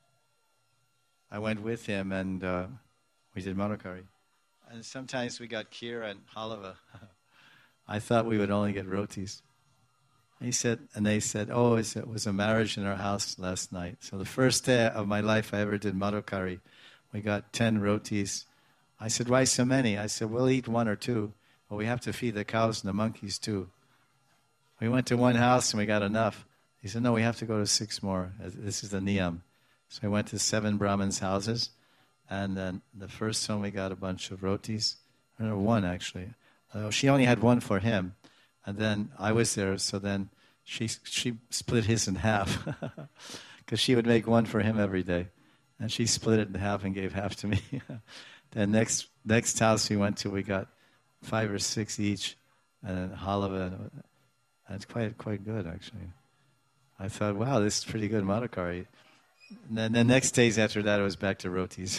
I went with him and uh, we did Madhukari. And sometimes we got kheer and halava. I thought we would only get rotis. He said, and they said, "Oh, it was a marriage in our house last night." So the first day of my life I ever did Madhukari. We got ten rotis. I said, "Why so many?" I said, "We'll eat one or two, but we have to feed the cows and the monkeys too." We went to one house and we got enough. He said, "No, we have to go to six more. This is the niyam." So we went to seven Brahmins' houses. And then the first one we got a bunch of rotis. I don't know, one actually. Uh, she only had one for him. And then I was there, so then she she split his in half. Because she would make one for him every day. And she split it in half and gave half to me. Then next next house we went to, we got five or six each. And then halava. And it's quite, quite good, actually. I thought, wow, this is pretty good Madhukari. And then the next days after that, it was back to rotis.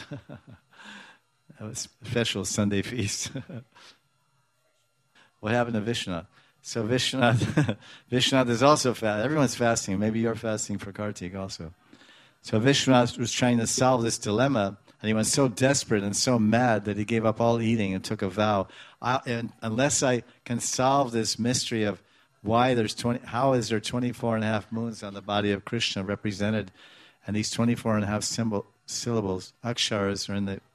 That was a special Sunday feast. What happened to Vishwanath? So Vishwanath, Vishwanath is also fast. Everyone's fasting. Maybe you're fasting for Kartik also. So Vishwanath was trying to solve this dilemma, and he was so desperate and so mad that he gave up all eating and took a vow. I, and unless I can solve this mystery of why there's twenty, how is there twenty-four and a half moons on the body of Krishna represented, and these twenty-four and a half symbol, syllables, aksharas, are in the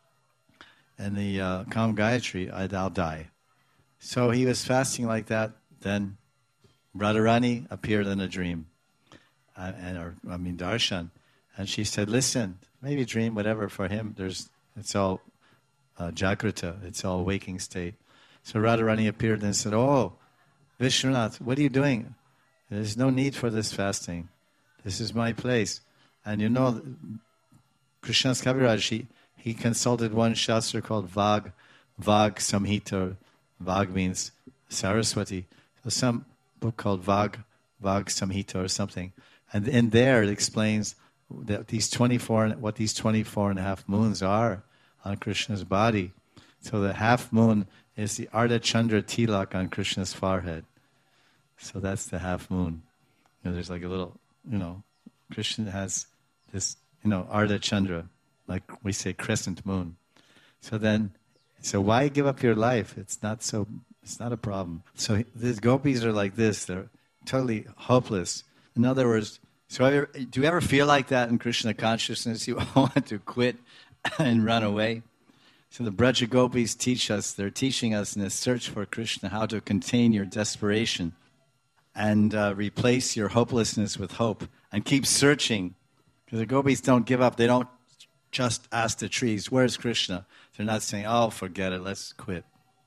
in the uh, Kam Gayatri, I'll die. So he was fasting like that. Then Radharani appeared in a dream, uh, and or, I mean darshan, and she said, "Listen, maybe dream, whatever. For him, there's it's all uh, jagrata, it's all waking state." So Radharani appeared and said, "Oh, Vishwanath, what are you doing? There's no need for this fasting. This is my place." And you know, Krishna's Kaviraj, he, he consulted one shastra called Vag, Vag Samhita. Vag means Saraswati. So some book called Vag, Vag Samhita or something. And in there it explains that these twenty-four, what these twenty-four and a half moons are on Krishna's body. So the half moon is the Ardha Chandra Tilak on Krishna's forehead. So that's the half moon. You know, there's like a little, you know, Krishna has this, you know, Ardha Chandra, like we say crescent moon. So then, so why give up your life? It's not so, it's not a problem. So these gopis are like this. They're totally hopeless. In other words, so ever, do you ever feel like that in Krishna consciousness? You want to quit and run away? So the Braja Gopis teach us, they're teaching us in this search for Krishna how to contain your desperation and uh, replace your hopelessness with hope and keep searching. Because the gopis don't give up. They don't just ask the trees, "Where's Krishna?" They're not saying, "Oh, forget it, let's quit."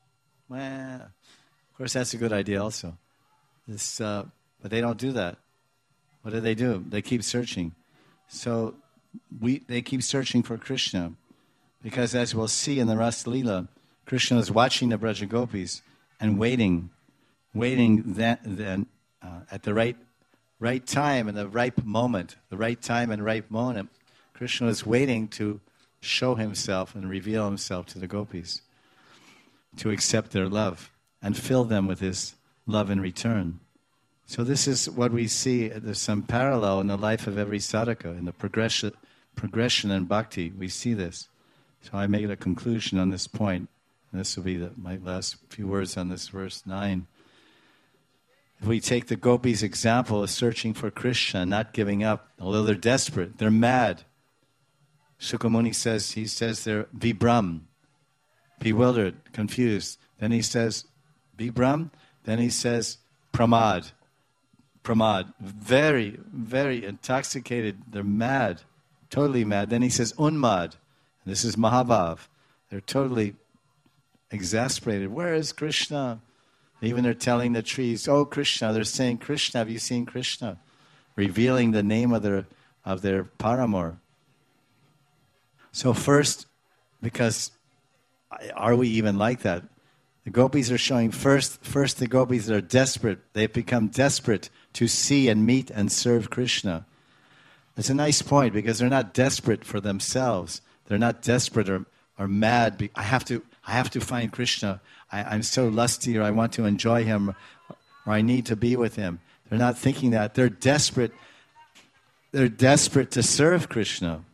Well, of course, that's a good idea also. This, uh, but they don't do that. What do they do? They keep searching. So we they keep searching for Krishna. Because as we'll see in the Ras Leela, Krishna is watching the Braja Gopis and waiting, waiting that, then uh, at the right right time and the ripe moment, the right time and ripe moment, Krishna was waiting to show himself and reveal himself to the gopis, to accept their love and fill them with his love in return. So this is what we see. There's some parallel in the life of every sadhaka, in the progression, progression in bhakti. We see this. So I made a conclusion on this point. And this will be the, my last few words on this verse nine. If we take the gopis' example of searching for Krishna, not giving up, although they're desperate, they're mad. Sukamuni says, he says they're vibram, bewildered, confused. Then he says, vibram. Then he says, pramad. Pramad. Very, very intoxicated. They're mad. Totally mad. Then he says, unmad. This is Mahabhav. They're totally exasperated. Where is Krishna? Even they're telling the trees, oh, Krishna. They're saying, Krishna, have you seen Krishna? Revealing the name of their, of their paramour. So first, because are we even like that? The gopis are showing first, first the gopis are desperate. They've become desperate to see and meet and serve Krishna. It's a nice point because they're not desperate for themselves. They're not desperate or, or mad. I have to, I have to find Krishna. I, I'm so lusty, or I want to enjoy him, or I need to be with him. They're not thinking that. They're desperate. They're desperate to serve Krishna.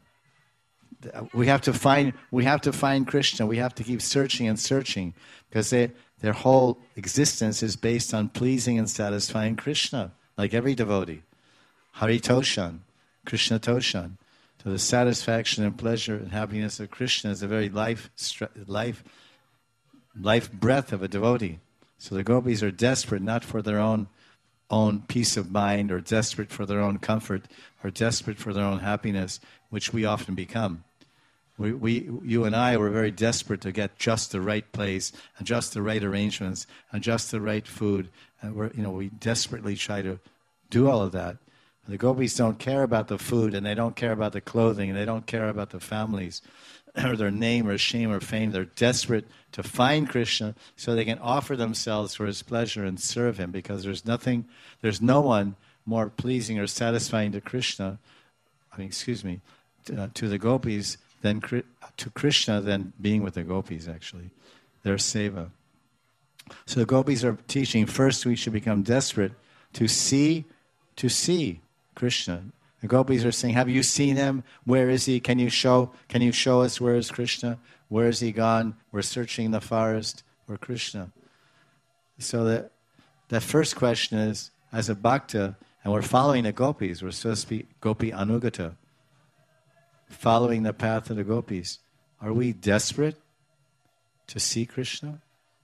We have to find. We have to find Krishna. We have to keep searching and searching because they, their whole existence is based on pleasing and satisfying Krishna, like every devotee. Hari Toshan, Krishna Toshan. So the satisfaction and pleasure and happiness of Krishna is the very life, life, life breath of a devotee. So the gopis are desperate not for their own own peace of mind, or desperate for their own comfort, or desperate for their own happiness, which we often become. We, we, you and I were very desperate to get just the right place, and just the right arrangements, and just the right food. And we're, you know, we desperately try to do all of that. The gopis don't care about the food, and they don't care about the clothing, and they don't care about the families, or their name, or shame, or fame. They're desperate to find Krishna so they can offer themselves for his pleasure and serve him, because there's nothing, there's no one more pleasing or satisfying to Krishna, I mean, excuse me, to, uh, to the gopis than to Krishna than being with the gopis, actually. Their seva. So the gopis are teaching, first we should become desperate to see, to see Krishna. The gopis are saying, have you seen him? Where is he? Can you show, can you show us where is Krishna? Where is he gone? We're searching the forest for Krishna. So the, the first question is, as a bhakta, and we're following the gopis, we're supposed to be gopi anugata, following the path of the gopis. Are we desperate to see Krishna?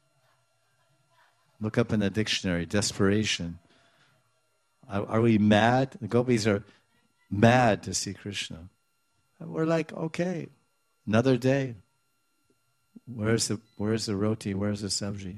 Look up in the dictionary, desperation. Are, are we mad? The gopis are mad to see Krishna. And we're like, okay, another day. Where's the where's the roti? Where's the sabji?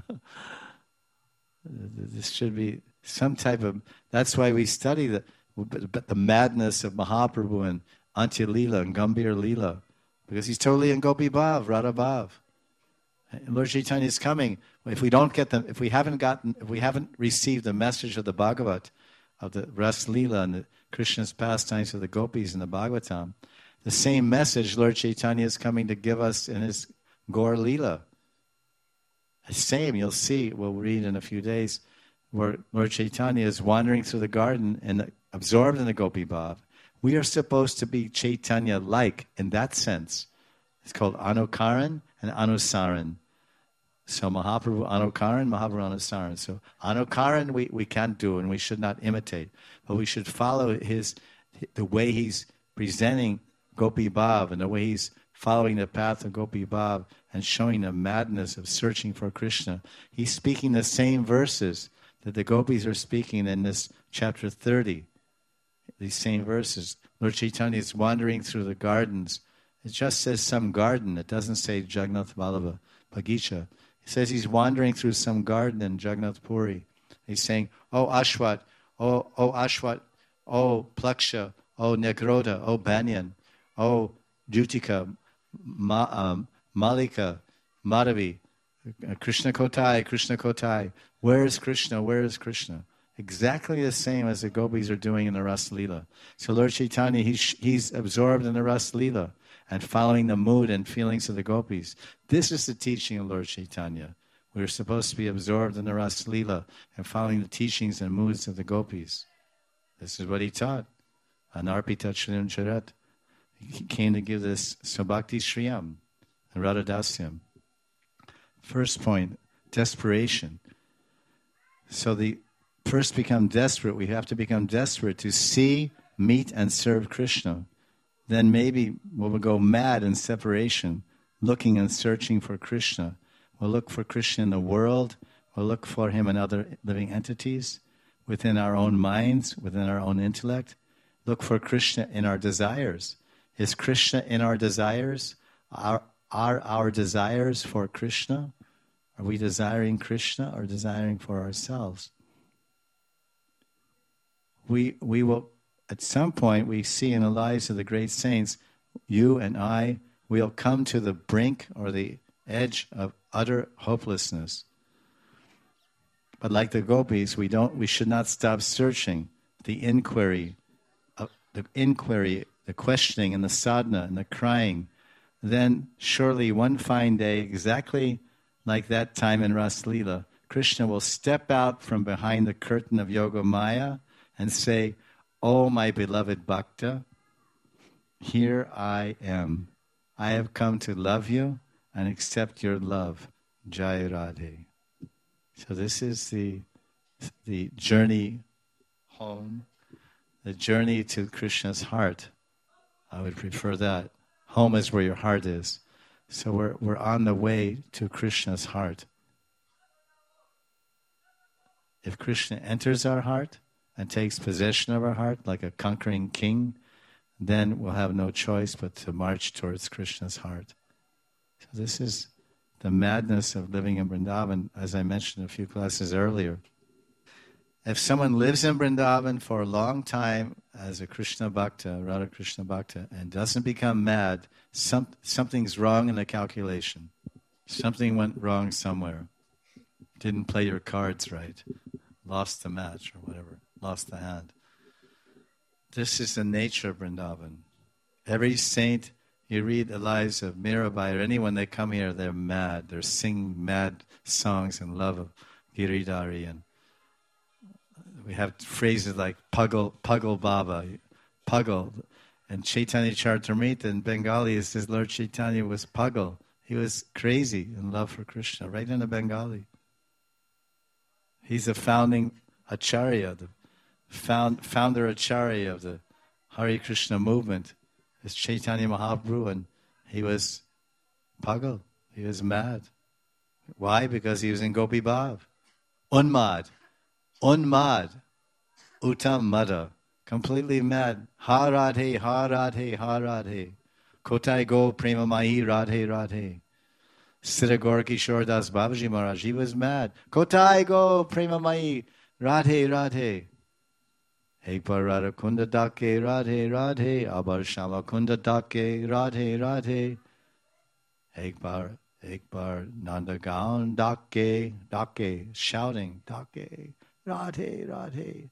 This should be some type of. That's why we study the the madness of Mahaprabhu and Antya Leela and Gambhir Leela, because he's totally in Gopi Bhav, Radha Bhav. And Lord Chaitanya is coming. If we don't get them, if we haven't gotten, if we haven't received the message of the Bhagavat, of the Ras Leela and the Krishna's pastimes of the gopis in the Bhagavatam, the same message Lord Chaitanya is coming to give us in his Gaur Leela. The same, you'll see, we'll read in a few days, where Lord Chaitanya is wandering through the garden and absorbed in the Gopi Bhav. We are supposed to be Chaitanya-like in that sense. It's called Anukaran and Anusaran. So Mahaprabhu Anukaran, Mahaprabhu Anusaran. So Anukaran we, we can't do and we should not imitate. But we should follow his the way he's presenting Gopi Bhav and the way he's following the path of Gopi Bhav and showing the madness of searching for Krishna. He's speaking the same verses that the gopis are speaking in this chapter thirty. These same verses. Lord Chaitanya is wandering through the gardens. It just says some garden. It doesn't say Jagannath Vallabha Bagicha. It says he's wandering through some garden in Jagannath Puri. He's saying, oh Ashwat, oh, oh Ashwat, oh Plaksha, oh Negroda, oh Banyan, oh Jutika, Ma, um, Malika, Madhavi, Krishna Kotai, Krishna Kotai. Where is Krishna? Where is Krishna? exactly the same as the gopis are doing in the Ras Leela. So Lord Chaitanya, he's, he's absorbed in the Ras Leela and following the mood and feelings of the gopis. This is the teaching of Lord Chaitanya. We're supposed to be absorbed in the Ras Leela and following the teachings and moods of the gopis. This is what he taught. Anarpita Shriram Charat. He came to give this Sabhakti Shriyam and Radhadasyam. First point, desperation. So the first become desperate. We have to become desperate to see, meet, and serve Krishna. Then maybe we'll go mad in separation, looking and searching for Krishna. We'll look for Krishna in the world. We'll look for him in other living entities, within our own minds, within our own intellect. Look for Krishna in our desires. Is Krishna in our desires? Are, are our desires for Krishna? Are we desiring Krishna or desiring for ourselves? We we will, at some point, we see in the lives of the great saints, you and I, we'll come to the brink or the edge of utter hopelessness. But like the gopis, we don't. We should not stop searching. The inquiry, uh, the inquiry, the questioning, and the sadhana, and the crying. Then surely one fine day, exactly like that time in Ras Leela, Krishna will step out from behind the curtain of Yoga Maya and say, "Oh, my beloved Bhakta, here I am. I have come to love you and accept your love. Jai Radhe." So this is the the journey home, the journey to Krishna's heart. I would prefer that. Home is where your heart is. So we're we're on the way to Krishna's heart. If Krishna enters our heart and takes possession of our heart like a conquering king, then we'll have no choice but to march towards Krishna's heart. So this is the madness of living in Vrindavan, as I mentioned a few classes earlier. If someone lives in Vrindavan for a long time as a Krishna Bhakta, Radha Krishna Bhakta, and doesn't become mad, some, something's wrong in the calculation. Something went wrong somewhere. Didn't play your cards right. Lost the match or whatever. Lost the hand. This is the nature of Vrindavan. Every saint, you read the lives of Mirabai or anyone, they come here, they're mad. They're singing mad songs in love of Giridhari. And we have phrases like Pagal, Pagal Baba, Pagal. And Chaitanya Charitamrita in Bengali, it says Lord Chaitanya was Pagal. He was crazy in love for Krishna, right in the Bengali. He's the founding Acharya, the found, founder Acharya of the Hare Krishna movement. It's Chaitanya Mahaprabhu, and he was pagal. He was mad. Why? Because he was in Gopi Bhav. Unmad. Unmad. Uttam Mada. Completely mad. Ha Radhe, Ha Radhe, Ha Radhe. Kotai Go Prema Mahi Radhe Radhe. Siddha Gaur Kishore Das Babaji Maharaj, he was mad. Kotai Go Prema Mahi Radhe Radhe. Ek bar Radha Kunda Dake Radhe Radhe. Abar Shama Kunda Dake Radhe Radhe. Ek bar, ek bar Nanda Gaon Dake, Dake, shouting Dake Radhe Radhe.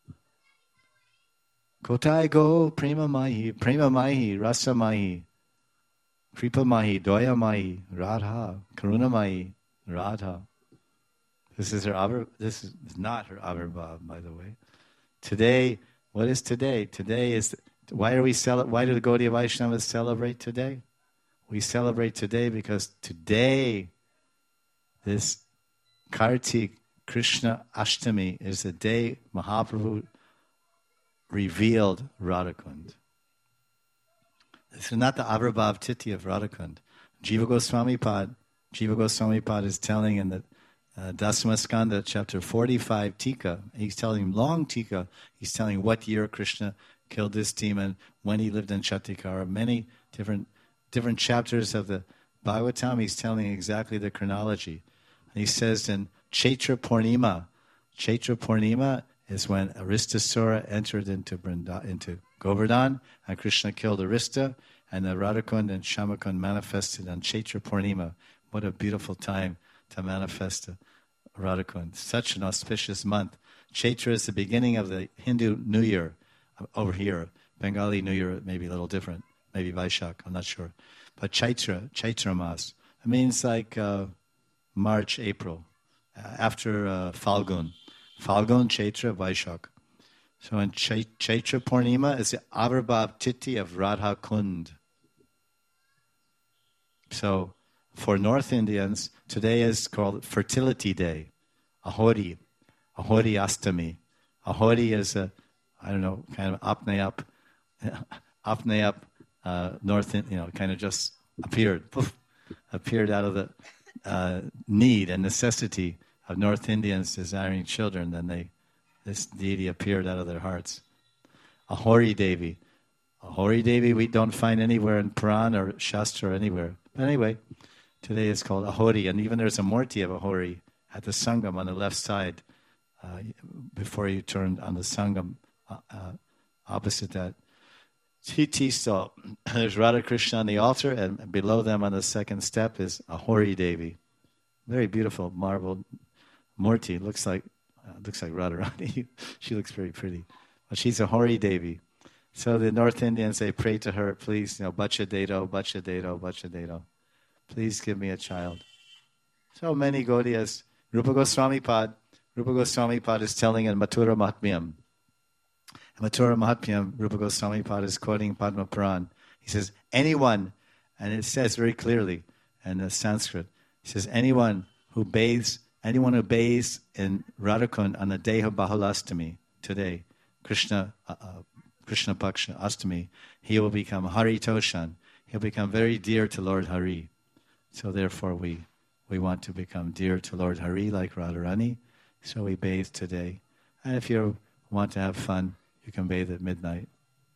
Kotai Go Prema Mahi, Prema Mahi, Rasa Mahi. Kripa Mahi, Doya Mahi, Radha, Karuna Mahi, Radha. This is her Avir, this is not her Avirbhav, by the way. Today, what is today? Today is, why are we cel- why do the Gaudiya Vaishnavas celebrate today? We celebrate today because today, this Kartik Krishna Ashtami is the day Mahaprabhu revealed Radhakund. This is not the Avirbhav Titi of Radhakund. Jiva Goswami Pad, Jiva Goswami Pad is telling in the uh, Dasamaskanda, chapter forty-five, Tika. He's telling long Tika. He's telling what year Krishna killed this demon, when he lived in Chatikara. Many different different chapters of the Bhagavatam, he's telling exactly the chronology. And he says in Chaitra Purnima, Chaitra Purnima is when Aristasura entered into Brinda, into Govardhan, and Krishna killed Arista, and the Radhakund and Shamakund manifested on Chaitra Purnima. What a beautiful time to manifest a Radhakund. Such an auspicious month. Chaitra is the beginning of the Hindu New Year over here. Bengali New Year may be a little different. Maybe Vaishak, I'm not sure. But Chaitra, Chaitra Mas, it means like uh, March, April, uh, after uh, Falgun. Falgun, Chaitra, Vaishak. So in Ch- Chaitra Purnima is the Avirbhav Tithi of Radha Kund. So for North Indians, today is called Fertility Day, Ahori, Ahori Astami. Ahori is a, I don't know, kind of apnea-up, apnea-up, uh, North, you know, kind of just appeared, poof, appeared out of the uh, need and necessity of North Indians desiring children. Then they, this deity appeared out of their hearts. Ahori Devi. Ahori Devi we don't find anywhere in Puran or Shastra or anywhere. But anyway, today it's called Ahori, and even there's a Murti of Ahori at the Sangam on the left side, uh, before you turn on the Sangam, uh, uh, opposite that. Titi, so there's Radha Krishna on the altar, and below them on the second step is Ahori Devi. Very beautiful marble Murti. Looks like uh, looks like Radharani. She looks very pretty. But she's Ahori Devi. So the North Indians, they pray to her, please, you know, Bacha Dedo, Bacha Dedo, Bacha Dedo. Please give me a child. So many Gaudiyas. Rupa Goswami Pad, Rupa Goswami Pad is telling in Mathura Mahatmyam. In Mathura Mahatmyam, Rupa Goswami Pad is quoting Padma Puran. He says, anyone, and it says very clearly in the Sanskrit, he says, anyone who bathes, anyone who bathes in Radhakund on the day of Bahalastami, today, Krishna, uh, uh, Krishna Paksha, Astami, he will become Hari Toshan. He'll become very dear to Lord Hari. So therefore we we want to become dear to Lord Hari like Radharani. So we bathe today. And if you want to have fun, you can bathe at midnight.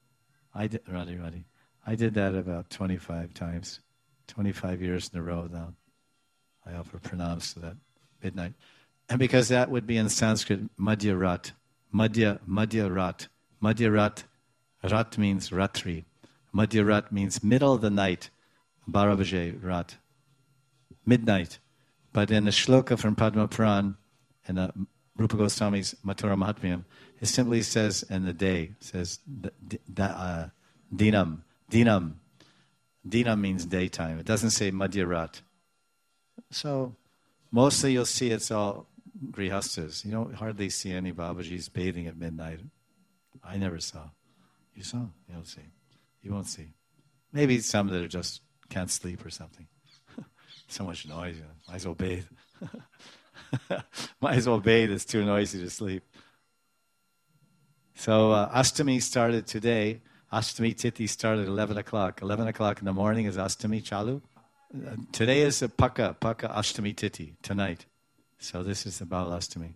I did, Radhi, Radhi. I did that about twenty-five times, twenty-five years in a row now. I offer pranams to that midnight. And because that would be in Sanskrit, Madhya Rat. Madhya, Madhya Rat. Madhya Rat. Rat means Ratri. Madhya Rat means middle of the night. Baravaje Rat. Midnight. But in the shloka from Padma Puran, in the Rupa Goswami's Mathura Mahatmyam, it simply says in the day, it says uh, dinam, dinam. Dinam means daytime. It doesn't say Madhya Rat. So mostly you'll see it's all grihastas. You don't hardly see any Babajis bathing at midnight. I never saw. You saw? You don't see. You won't see. Maybe some that are just can't sleep or something. So much noise. You know. Might as well bathe. Might as well bathe. It's too noisy to sleep. So uh, Astami started today. Astami Tithi started at eleven o'clock. eleven o'clock in the morning is Astami Chalu. Uh, today is a Paka, Paka Ashtami Tithi, tonight. So this is the Baal Astami.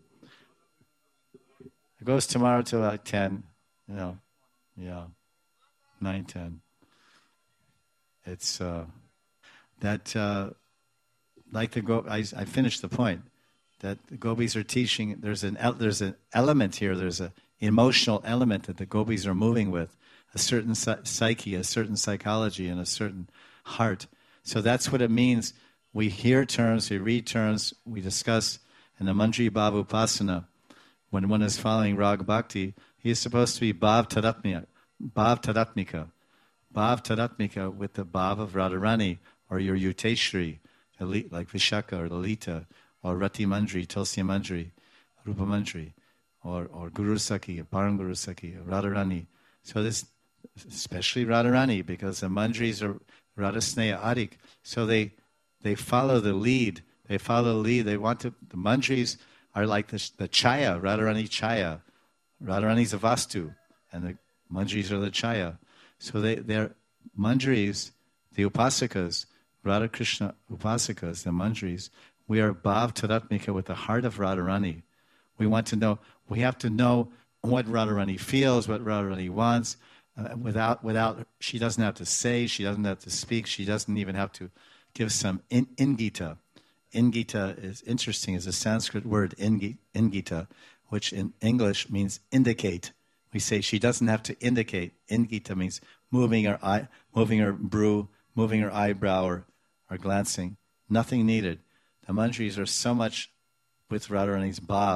It goes tomorrow till like ten. You know, yeah, nine, ten. It's uh, that, uh, like the Go. I, I finished the point that the Gopis are teaching. There's an there's an element here. There's an emotional element that the Gopis are moving with, a certain psyche, a certain psychology, and a certain heart. So that's what it means. We hear terms, we read terms, we discuss in the Manjri Bhav Upasana. When one is following Rag Bhakti, he is supposed to be Bhav Tadatmika, Bhav Tadatmika, Bhav Tadatmika with the Bhav of Radharani or your Yuteshri, like Vishaka or Lalita or Rati Manjri, Tulsi Manjri, Rupa Manjri, or, or Guru Saki, Param Guru Saki, Radharani. So this, especially Radharani, because the Manjris are Radhasneya Adik, so they they follow the lead. They follow the lead. They want to. The Manjris are like the, the Chaya, Radharani Chaya. Radharani's a Vastu, and the Manjris are the Chaya. So they they're Manjris, the Upasakas, Radha Krishna Upasakas, the Manjris. We are Bhav Tadatmika with the heart of Radharani. We want to know. We have to know what Radharani feels, what Radharani wants. Uh, without, without, she doesn't have to say, she doesn't have to speak, she doesn't even have to give some in, ingita. Ingita is interesting, is a Sanskrit word, ingi, ingita, which in English means indicate. We say she doesn't have to indicate. Ingita means moving her eye, moving her brew, moving her eyebrow, or, or glancing. Nothing needed. The Manjris are so much with Radharani's bhav,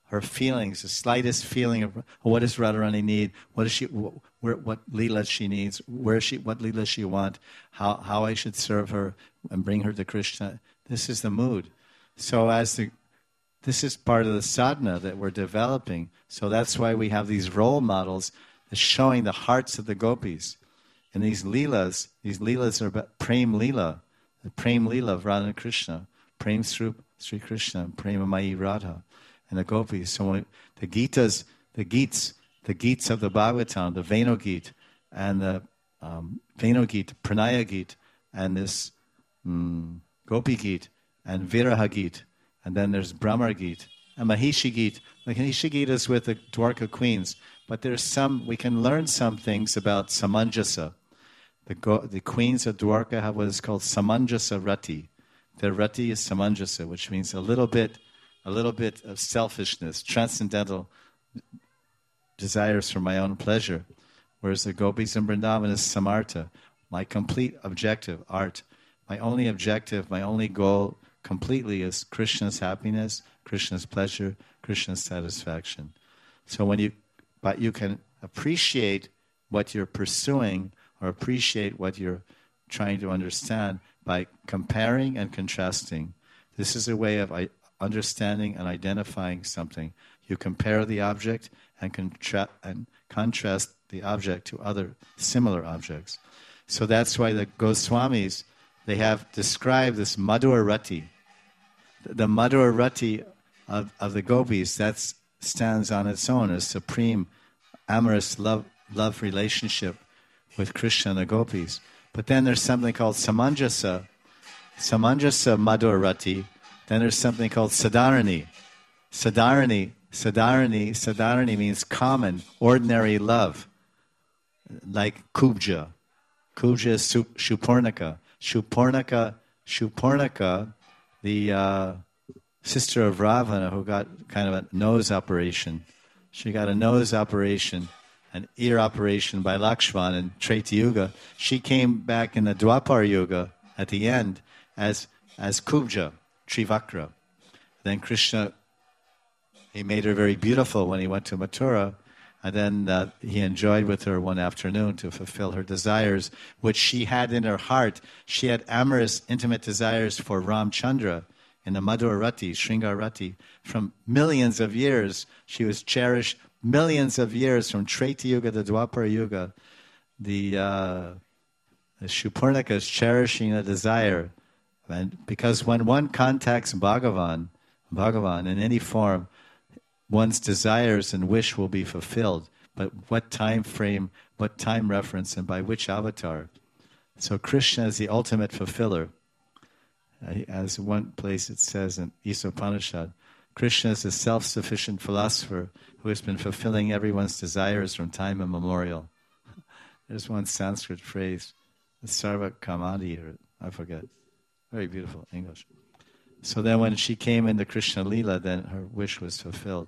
her feelings, the slightest feeling of what does Radharani need, what does she, where, what Leela she needs, where she, what Leela she want, how how I should serve her and bring her to Krishna. This is the mood. So as the this is part of the sadhana that we're developing. So that's why we have these role models that's showing the hearts of the gopis. And these leelas, these leelas are about Prem Leela, the Prem Leela of Radha and Krishna, Prem Srup Sri Krishna, Prema Mai Radha, and the gopis. So when the Gitas, the Gits, the Gits of the Bhagavatam, the Venu Gita, and the um, Venu Gita, Pranaya Gita, and this um, Gopi Gita, and Viraha Gita, and then there's Brahmar Gita, and Mahishi Gita. Mahishi Gita is with the Dwarka queens, but there's some, we can learn some things about Samanjasa. The, go, the queens of Dwarka have what is called Samanjasa Rati. Their Rati is Samanjasa, which means a little bit, a little bit of selfishness, transcendental desires for my own pleasure. Whereas the gopis in Vrindavan is Samartha, my complete objective, art. My only objective, my only goal completely is Krishna's happiness, Krishna's pleasure, Krishna's satisfaction. So when you, but you can appreciate what you're pursuing or appreciate what you're trying to understand by comparing and contrasting. This is a way of understanding and identifying something. You compare the object and, contra- and contrast the object to other similar objects. So that's why the Goswamis, they have described this Madhura Rati. The Madhura Rati of, of the gopis, that stands on its own as supreme amorous love, love relationship with Krishna and the gopis. But then there's something called Samanjasa, Samanjasa Madhura Rati. Then there's something called Sadarani. Sadarani, Sadarani, Sadarani means common, ordinary love, like Kubja. Kubja is Shupurnaka. Shupurnaka, Shupurnaka, the uh, sister of Ravana who got kind of a nose operation. She got a nose operation, an ear operation by Lakshman in Treta Yuga. She came back in the Dwapar Yuga at the end as as Kubja, Trivakra. Then Krishna, he made her very beautiful when he went to Mathura, and then uh, he enjoyed with her one afternoon to fulfill her desires, which she had in her heart. She had amorous, intimate desires for Ramchandra in the Madhura Rati, Sringar Rati. From millions of years, she was cherished. Millions of years, from Treta Yuga to Dwapara Yuga, the, uh, the Shupurnaka is cherishing a desire. And because when one contacts Bhagavan, Bhagavan in any form, one's desires and wish will be fulfilled. But what time frame, what time reference, and by which avatar? So Krishna is the ultimate fulfiller. As one place it says in Isopanishad, Krishna is a self-sufficient philosopher who has been fulfilling everyone's desires from time immemorial. There's one Sanskrit phrase, Sarva Kamadi, or I forget. Very beautiful English. So then when she came into Krishna Leela, then her wish was fulfilled.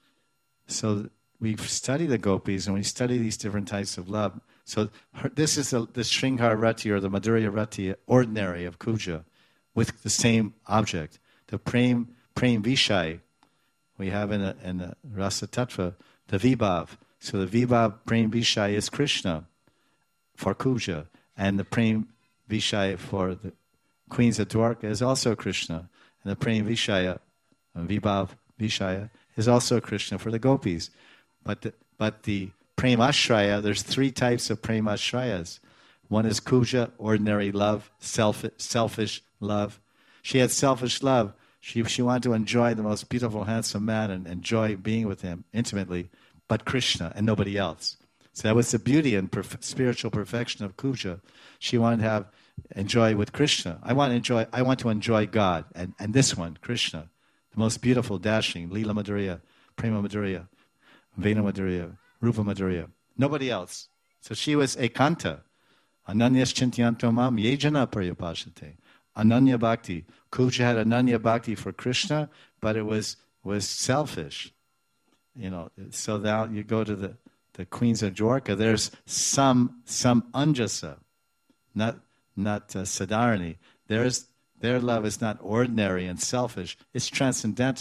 So we study the gopis and we study these different types of love. So her, this is the, the Sringar Rati or the Madhurya Rati, ordinary of Kuja, with the same object. The Prem, Prem Vishai, we have in the, in the Rasa Tattva, the Vibhav. So the Vibhav Prem Vishai is Krishna for Kuja, and the Prem Vishai for the Queens of Dwarka is also Krishna. And the Prem Vishaya, Vibhav Vishaya, is also Krishna for the gopis. But the, but the Prem Ashraya, there's three types of Prem Ashrayas. One is Kuja, ordinary love, self, selfish love. She had selfish love. She, she wanted to enjoy the most beautiful, handsome man and enjoy being with him intimately, but Krishna and nobody else. So that was the beauty and perf- spiritual perfection of Kuja. She wanted to have enjoy with Krishna. I want to enjoy. I want to enjoy God, and, and this one, Krishna, the most beautiful, dashing, Leela Madhurya, Prema Madhurya, Vena Madhurya, Rupa Madhurya. Nobody else. So she was ekanta. Ananyas chintyanto mam yejana paryapashate. Ananya bhakti. Kuja had ananya bhakti for Krishna, but it was was selfish. You know. So now you go to the, the Queens of Dwarka. There's some some anjasa, not. not uh, Sadarani. There's, their love is not ordinary and selfish. It's transcendental,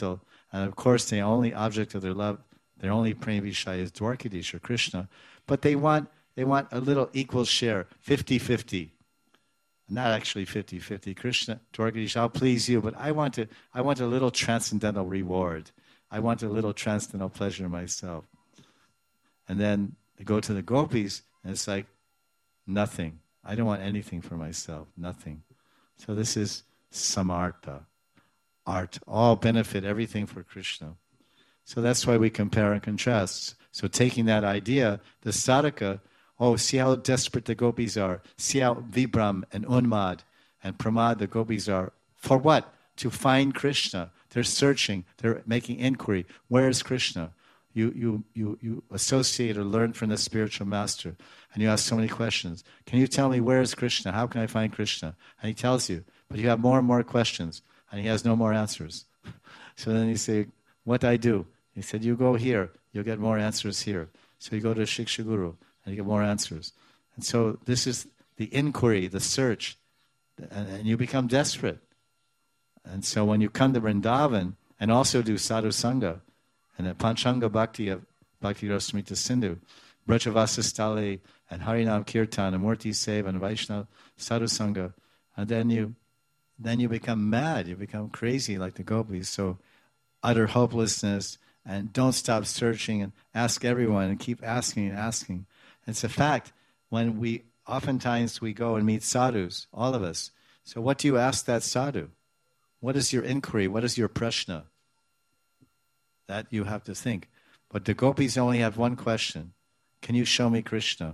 And of course, the only object of their love, their only prema vishaya is Dwarkadish or Krishna. But they want they want a little equal share, fifty-fifty. Not actually fifty-fifty. Krishna, Dwarkadish, I'll please you, but I want to I want a little transcendental reward. I want a little transcendental pleasure myself. And then they go to the gopis, and it's like, nothing. I don't want anything for myself, nothing. So this is samartha, art, all benefit, everything for Krishna. So that's why we compare and contrast. So taking that idea, the sadhaka, oh, see how desperate the gopis are. See how Vibram and Unmad and Pramad, the gopis are. For what? To find Krishna. They're searching. They're making inquiry. Where is Krishna? You, you, you, you associate or learn from the spiritual master. And you ask so many questions. Can you tell me where is Krishna? How can I find Krishna? And he tells you. But you have more and more questions. And he has no more answers. So then you say, what do I do? He said, you go here. You'll get more answers here. So you go to Shiksha Guru. And you get more answers. And so this is the inquiry, the search. And, and you become desperate. And so when you come to Vrindavan and also do sadhu sangha and the Panchanga Bhakti of Bhakti Rasamrita Sindhu, Brajavasa Stale and Harinam Kirtan and Murti Seva and Vaishnava sadhu sangha, and then you then you become mad, you become crazy like the gopis. So utter hopelessness, and don't stop searching and ask everyone and keep asking and asking. It's a fact. When we, oftentimes we go and meet sadhus, all of us. So what do you ask that sadhu? What is your inquiry? What is your prashna? That you have to think. But the gopis only have one question. Can you show me Krishna?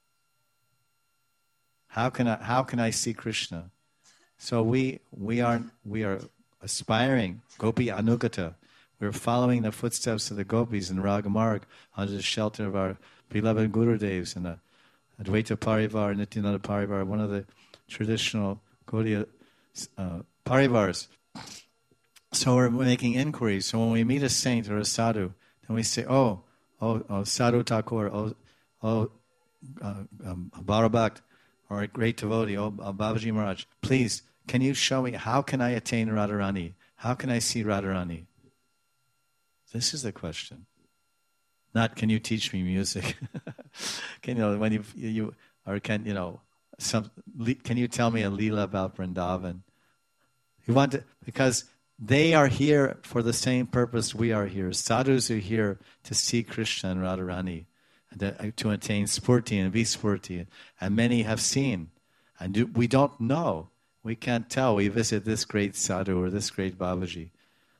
How can I, how can I see Krishna? So we, we, are, we are aspiring, gopi anugata. We're following the footsteps of the gopis in Ragamarg under the shelter of our beloved Gurudevs and the Advaita Parivar, Nityananda Parivar, one of the traditional Gaudiya uh, Parivars. So we're making inquiries. So when we meet a saint or a sadhu, then we say, oh, oh, oh Sadhu Thakur, oh, oh uh, um, Bharabhakt, or a great devotee, oh, uh, Babaji Maharaj, please, can you show me, how can I attain Radharani? How can I see Radharani? This is the question. Not, can you teach me music? Can you know when you you or can you know some? Can you tell me a leela about Vrindavan? You want to, because they are here for the same purpose we are here. Sadhus are here to see Krishna and Radharani, and to, to attain spurti and vispurti, and many have seen, and do, we don't know. We can't tell. We visit this great sadhu or this great Babaji.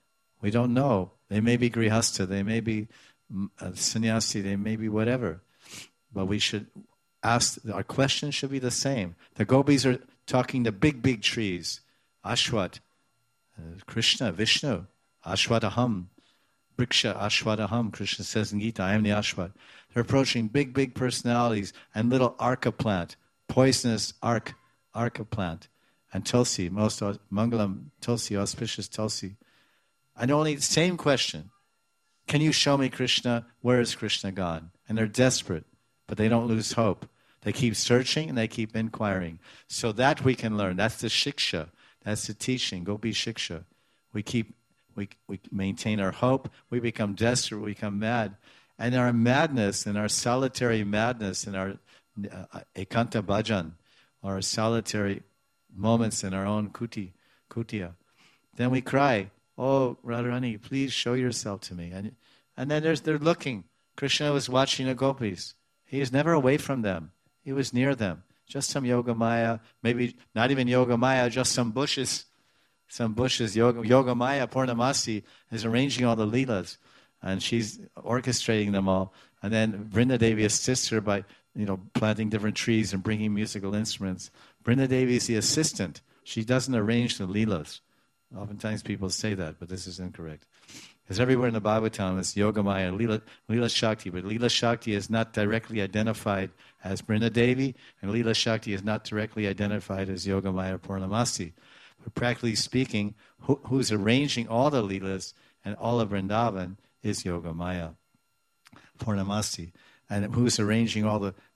We don't know. They may be grihastha, they may be uh, sannyasi, they may be whatever. But we should ask, our questions should be the same. The gopis are talking to big, big trees. Ashwat, uh, Krishna, Vishnu, Ashwataham, Briksha, Ashwataham, Krishna says in Gita, I am the Ashwat. They're approaching big, big personalities and little arka plant, poisonous ark, arka plant, and tulsi, most mangalam tulsi, auspicious tulsi. And only the same question. Can you show me Krishna? Where is Krishna gone? And they're desperate, but they don't lose hope. They keep searching and they keep inquiring. So that we can learn. That's the shiksha. That's the teaching. Gopi shiksha. We keep, we, we maintain our hope. We become desperate. We become mad. And our madness, and our solitary madness, and our uh, ekanta bhajan, our solitary moments in our own kuti, kutia, then we cry, oh, Radharani, please show yourself to me. And and then there's, they're looking. Krishna was watching the gopis. He was never away from them. He was near them. Just some yoga maya, maybe not even yoga maya, just some bushes. Some bushes. Yoga, yoga maya, Purnamasi, is arranging all the leelas. And she's orchestrating them all. And then Vrinda Devi assists her by, you know, planting different trees and bringing musical instruments. Vrinda Devi is the assistant. She doesn't arrange the leelas. Oftentimes people say that, but this is incorrect. Because everywhere in the Bhagavatam is Yogamaya, Leela, Leela Shakti, but Leela Shakti is not directly identified as Vrinda Devi, and Leela Shakti is not directly identified as Yogamaya Purnamasi. But practically speaking, who, who's arranging all the Leelas and all of Vrindavan is Yogamaya Purnamasi. And who's arranging all the, the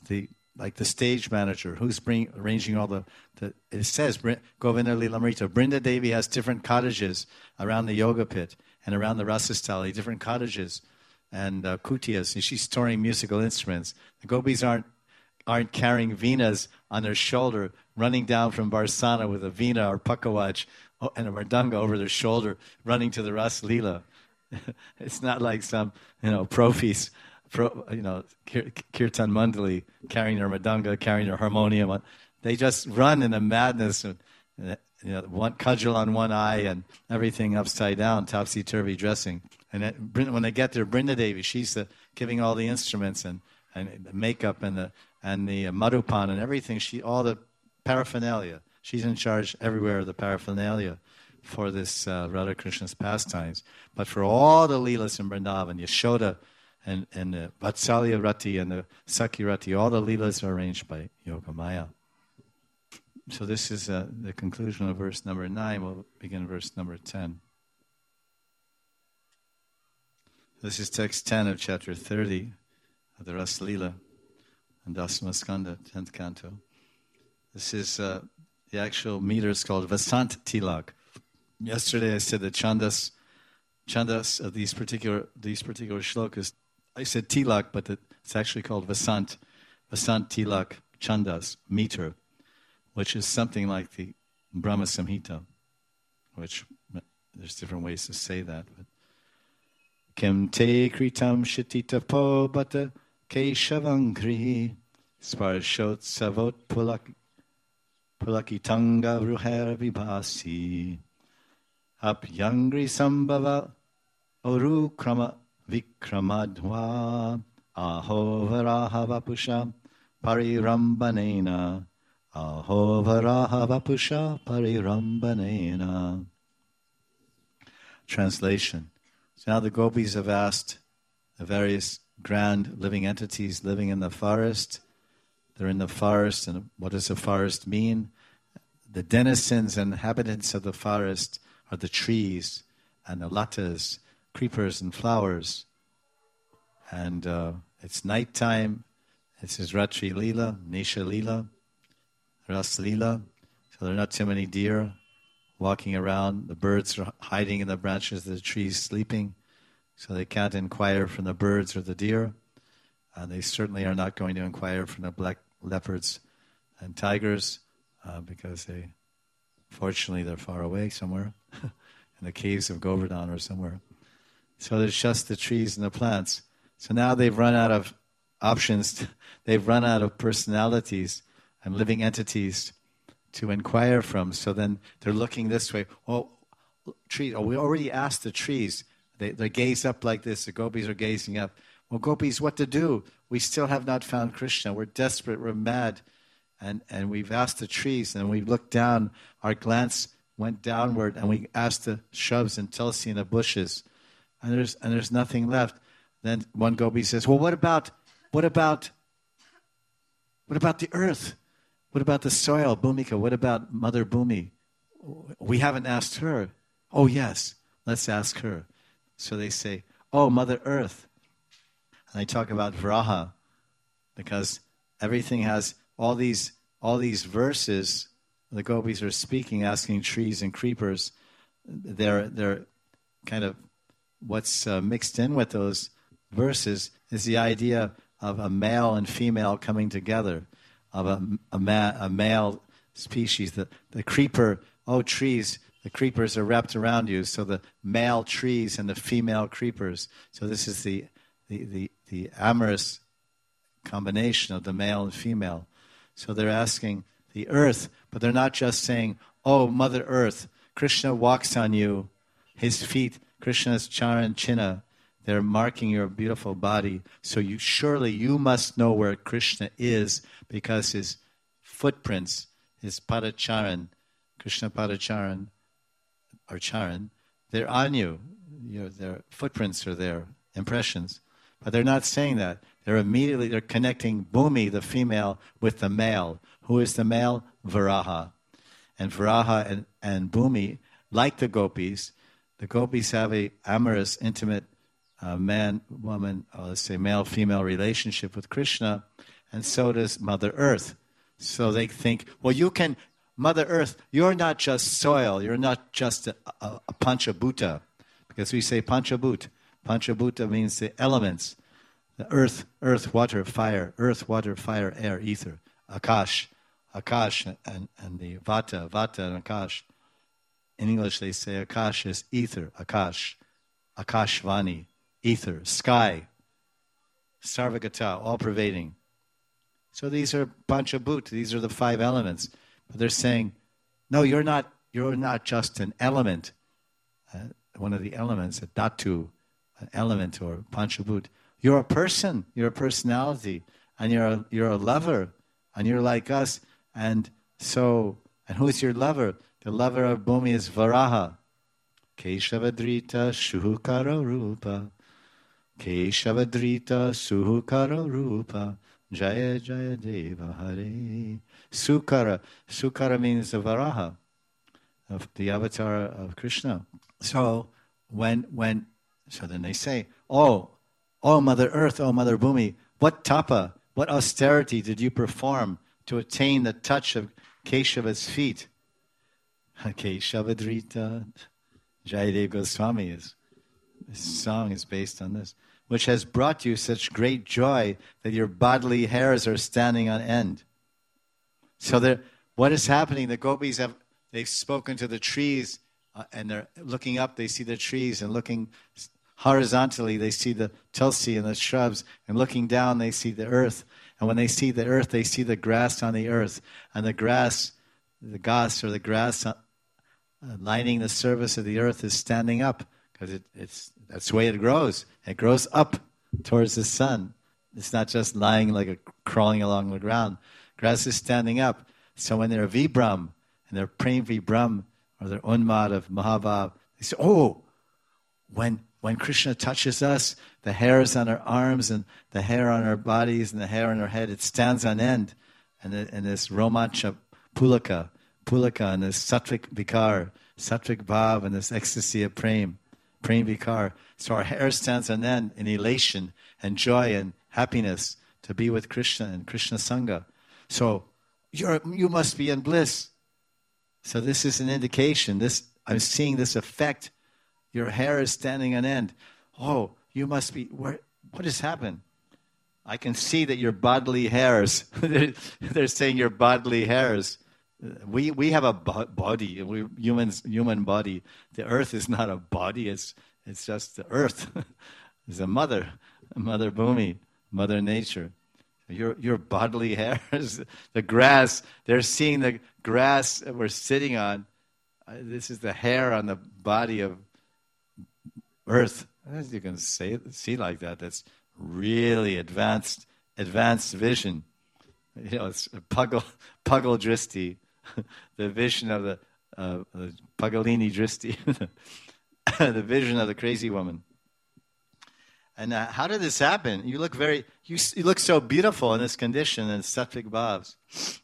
like the stage manager, who's bring, arranging all the, the it says, Govinda Lilamrita, Brinda Devi has different cottages around the yoga pit and around the Rasastali, different cottages and uh, kutiyas, and she's storing musical instruments. The gopis aren't aren't carrying venas on their shoulder, running down from Barsana with a veena or pakawaj and a mardanga over their shoulder, running to the Ras Leela. It's not like some, you know, profis, pro, you know, kirtan mandali carrying their mardanga, carrying their harmonium. They just run in a madness, and, you know, one cudgel on one eye and everything upside down, topsy-turvy dressing. And it, when they get there, Brinda Devi, she's the, giving all the instruments and, and the makeup and the and the uh, madhupan and everything. She all the paraphernalia. She's in charge everywhere of the paraphernalia for this uh, Radha Krishna's pastimes. But for all the Leelas in Vrindavan, Yashoda and, and the Vatsalya Rati and the Sakhi Rati, all the Leelas are arranged by Yogamaya. So this is uh, the conclusion of verse number nine. We'll begin verse number ten. This is text ten of chapter thirty of the Ras Leela and Dasma Skanda, tenth canto. This is uh, the actual meter is called Vasant Tilak. Yesterday I said the chandas, chandas of these particular these particular shlokas. I said Tilak, but it's actually called Vasant, Vasant Tilak chandas meter, which is something like the Brahma Samhita, which there's different ways to say that. But Kim te kritam shitita po bata keshavangri sparshot savot pulak pulakitanga vruher vibhasi apyangri sambhava oru krama vikramadva ahovaraha vapusha parirambanena ahovaraha vapusha parirambanena. Translation. So now the gopis have asked the various grand living entities living in the forest. They're in the forest, and what does the forest mean? The denizens and inhabitants of the forest are the trees and the latas, creepers and flowers. And uh, it's nighttime. This is Ratri Leela, Nisha Leela, Ras Leela. So there are not too many deer walking around. The birds are hiding in the branches of the trees, sleeping. So they can't inquire from the birds or the deer. And they certainly are not going to inquire from the black leopards and tigers uh, because they, fortunately, they're far away somewhere in the caves of Govardhan or somewhere. So there's just the trees and the plants. So now they've run out of options. They've run out of personalities and living entities to inquire from. So then they're looking this way. Oh, trees. Oh, we already asked the trees. They, they gaze up like this. The gopis are gazing up. Well, gopis, what to do? We still have not found Krishna. We're desperate. We're mad. And and we've asked the trees, and we looked down. Our glance went downward, and we asked the shrubs and tulsi and the bushes. And there's and there's nothing left. Then one gopi says, well, what about, what about, what about the earth? What about the soil, Bhumika? What about Mother Bhumi? We haven't asked her. Oh, yes, let's ask her. So they say, oh, Mother Earth. And they talk about Vraha, because everything has all these all these verses. The gopis are speaking, asking trees and creepers. They're they're kind of what's uh, mixed in with those verses is the idea of a male and female coming together, of a a, ma- a male species. The the creeper, oh trees. The creepers are wrapped around you, so the male trees and the female creepers. So this is the the, the, the amorous combination of the male and female. So they're asking the earth, but they're not just saying, oh, Mother Earth, Krishna walks on you, his feet, Krishna's charan chinna, they're marking your beautiful body. So you surely you must know where Krishna is, because his footprints, his padacharan, Krishna padacharan, or charan, they're on you. You know, their footprints are there, impressions. But they're not saying that. They're immediately, they're connecting Bhumi, the female, with the male. Who is the male? Varaha. And Varaha and, and Bhumi, like the gopis, the gopis have a amorous, intimate uh, man, woman, or let's say male-female relationship with Krishna. and so does Mother Earth. So they think, well, you can, Mother Earth, you're not just soil, you're not just a, a, a Panchabhuta, because we say Panchabhut. Panchabhuta means the elements, the earth, earth, water, fire, earth, water, fire, air, ether, Akash, Akash, and, and the Vata, Vata and Akash. In English they say Akash is ether, Akash, Akashvani, ether, sky, Sarvagata, all-pervading. So these are Panchabhut, these are the five elements. But they're saying, no, you're not, you're not just an element, uh, one of the elements, a dhatu, an element or Panchabhut. You're a person, you're a personality, and you're a, you're a lover, and you're like us. And so, and who's your lover? The lover of Bhumi is Varaha. Keshavadrita Shuhukaro Rupa. Keshavadrita Suhukaro Rupa. Jaya Jaya Deva Hare. Sukara. Sukara means the Varaha, of the avatar of Krishna. So when when so then they say, Oh, oh Mother Earth, oh Mother Bhumi, what tapa, what austerity did you perform to attain the touch of Keshava's feet? Keshavadrita. Jayadev Goswami is this song is based on this, which has brought you such great joy that your bodily hairs are standing on end. So there, what is happening? The gopis have, they've spoken to the trees, uh, and they're looking up, they see the trees, and looking horizontally, they see the tulsi and the shrubs, and looking down, they see the earth. And when they see the earth, they see the grass on the earth. And the grass, the gas or the grass uh, lining the surface of the earth is standing up, because it, it's that's the way it grows. It grows up towards the sun. It's not just lying like a crawling along the ground. Grass is standing up. So when they're Vibram, and they're praying Vibram, or they're Unmad of Mahabhav, they say, oh, when when Krishna touches us, the hairs on our arms and the hair on our bodies and the hair on our head, it stands on end. And, the, and this Romancha Pulaka, Pulaka, and this Sattvic Vikar, Sattvic Bhav, and this ecstasy of Prem, Prem Vikar. So our hair stands on end in elation and joy and happiness to be with Krishna and Krishna Sangha. So you're, you must be in bliss. So this is an indication. This I'm seeing this effect. Your hair is standing on end. Oh, you must be. Where, what has happened? I can see that your bodily hairs. they're, they're saying your bodily hairs. We we have a bo- body. We humans human body. The earth is not a body. It's it's just the earth. It's a mother, Mother Bhumi, Mother Nature. Your your bodily hairs, the grass. They're seeing the grass that we're sitting on. Uh, this is the hair on the body of Earth. As you can say, see like that. That's really advanced, advanced vision. You know, it's Puggle, Puggle Dristi, the vision of the uh, the Puggalini Dristi, the vision of the crazy woman. And uh, how did this happen? You look very, you, you look so beautiful in this condition in Sattvic Bhavs.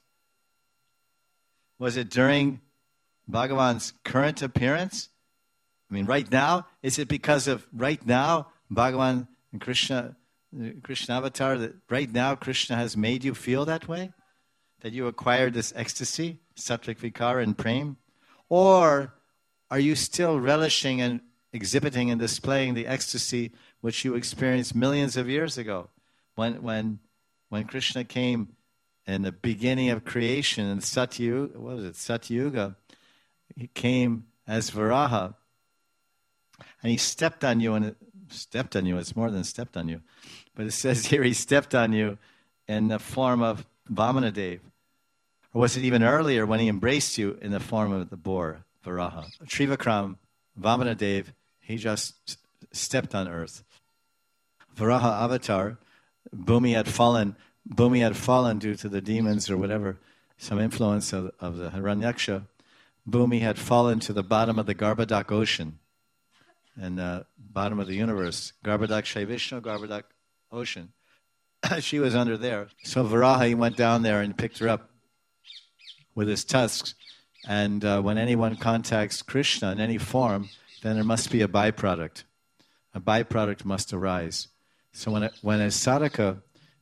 Was it during Bhagavan's current appearance? I mean, right now? Is it because of right now, Bhagavan and Krishna, Krishna Avatar, that right now Krishna has made you feel that way? That you acquired this ecstasy, Sattvic Vikara and Prem? Or are you still relishing and exhibiting and displaying the ecstasy which you experienced millions of years ago, when when when Krishna came in the beginning of creation in Satyuga? What was it? Satyuga. He came as Varaha, and he stepped on you, and it, stepped on you. It's more than stepped on you, but it says here he stepped on you in the form of Vamanadev. Or was it even earlier when he embraced you in the form of the boar, Varaha? Trivikram, Vamanadev, he just stepped on earth. Varaha avatar, Bhumi had fallen. Bhumi had fallen due to the demons or whatever, some influence of, of the Hiranyaksha. Bhumi had fallen to the bottom of the Garbhodak ocean, and uh, bottom of the universe. Garbhodak Shri Vishnu, Garbhodak ocean. She was under there. So Varaha, he went down there and picked her up with his tusks. And uh, when anyone contacts Krishna in any form, then there must be a byproduct. A byproduct must arise. So when a, when a sadhaka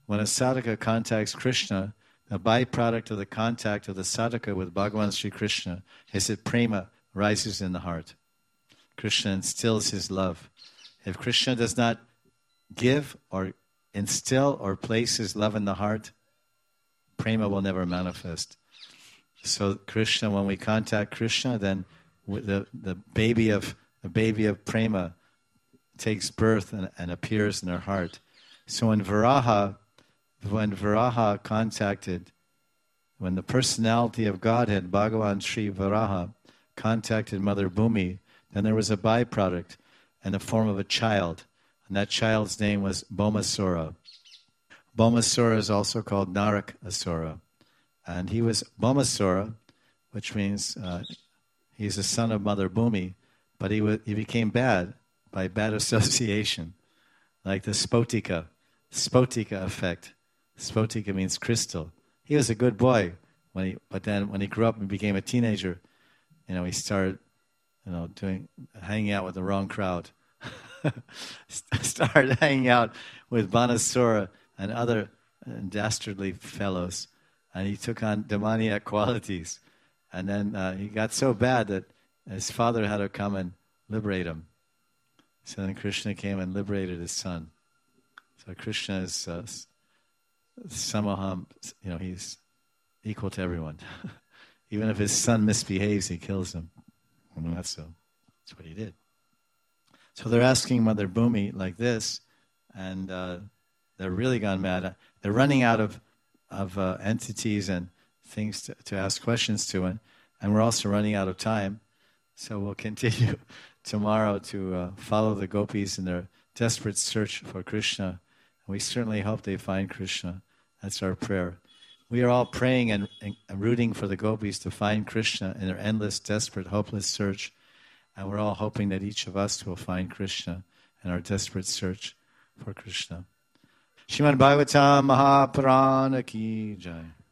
when a sadhaka contacts Krishna, the byproduct of the contact of the sadhaka with Bhagavan Sri Krishna is that prema rises in the heart. Krishna instills his love. If Krishna does not give or instill or place his love in the heart, prema will never manifest. So Krishna, when we contact Krishna, then the the baby of the baby of prema takes birth and, and appears in our heart. So when Varaha, when Varaha contacted, when the personality of Godhead, Bhagavan Sri Varaha, contacted Mother Bhumi, then there was a byproduct in the form of a child, and that child's name was Bhaumasura. Bhaumasura is also called Narak Asura, and he was Bhaumasura, which means uh, he's the son of Mother Bhumi, but he was, he became bad by bad association, like the Spotika, Spotika effect. Spotika means crystal. He was a good boy, when he, but then when he grew up and became a teenager, you know, he started, you know, doing hanging out with the wrong crowd. Started hanging out with Banasura and other dastardly fellows, and he took on demoniac qualities. And then uh, he got so bad that his father had to come and liberate him. So then Krishna came and liberated his son. So Krishna is uh, samaham, you know, he's equal to everyone. Even if his son misbehaves, he kills him. I mean, that's, so, that's what he did. So they're asking Mother Bhumi like this, and uh, they're really gone mad. They're running out of of uh, entities and things to, to ask questions to, and, and we're also running out of time. So we'll continue tomorrow to uh, follow the gopis in their desperate search for Krishna. And we certainly hope they find Krishna. That's our prayer. We are all praying and, and, and rooting for the gopis to find Krishna in their endless, desperate, hopeless search. And we're all hoping that each of us will find Krishna in our desperate search for Krishna. Srimad Bhagavatam Mahapurana Ki Jai.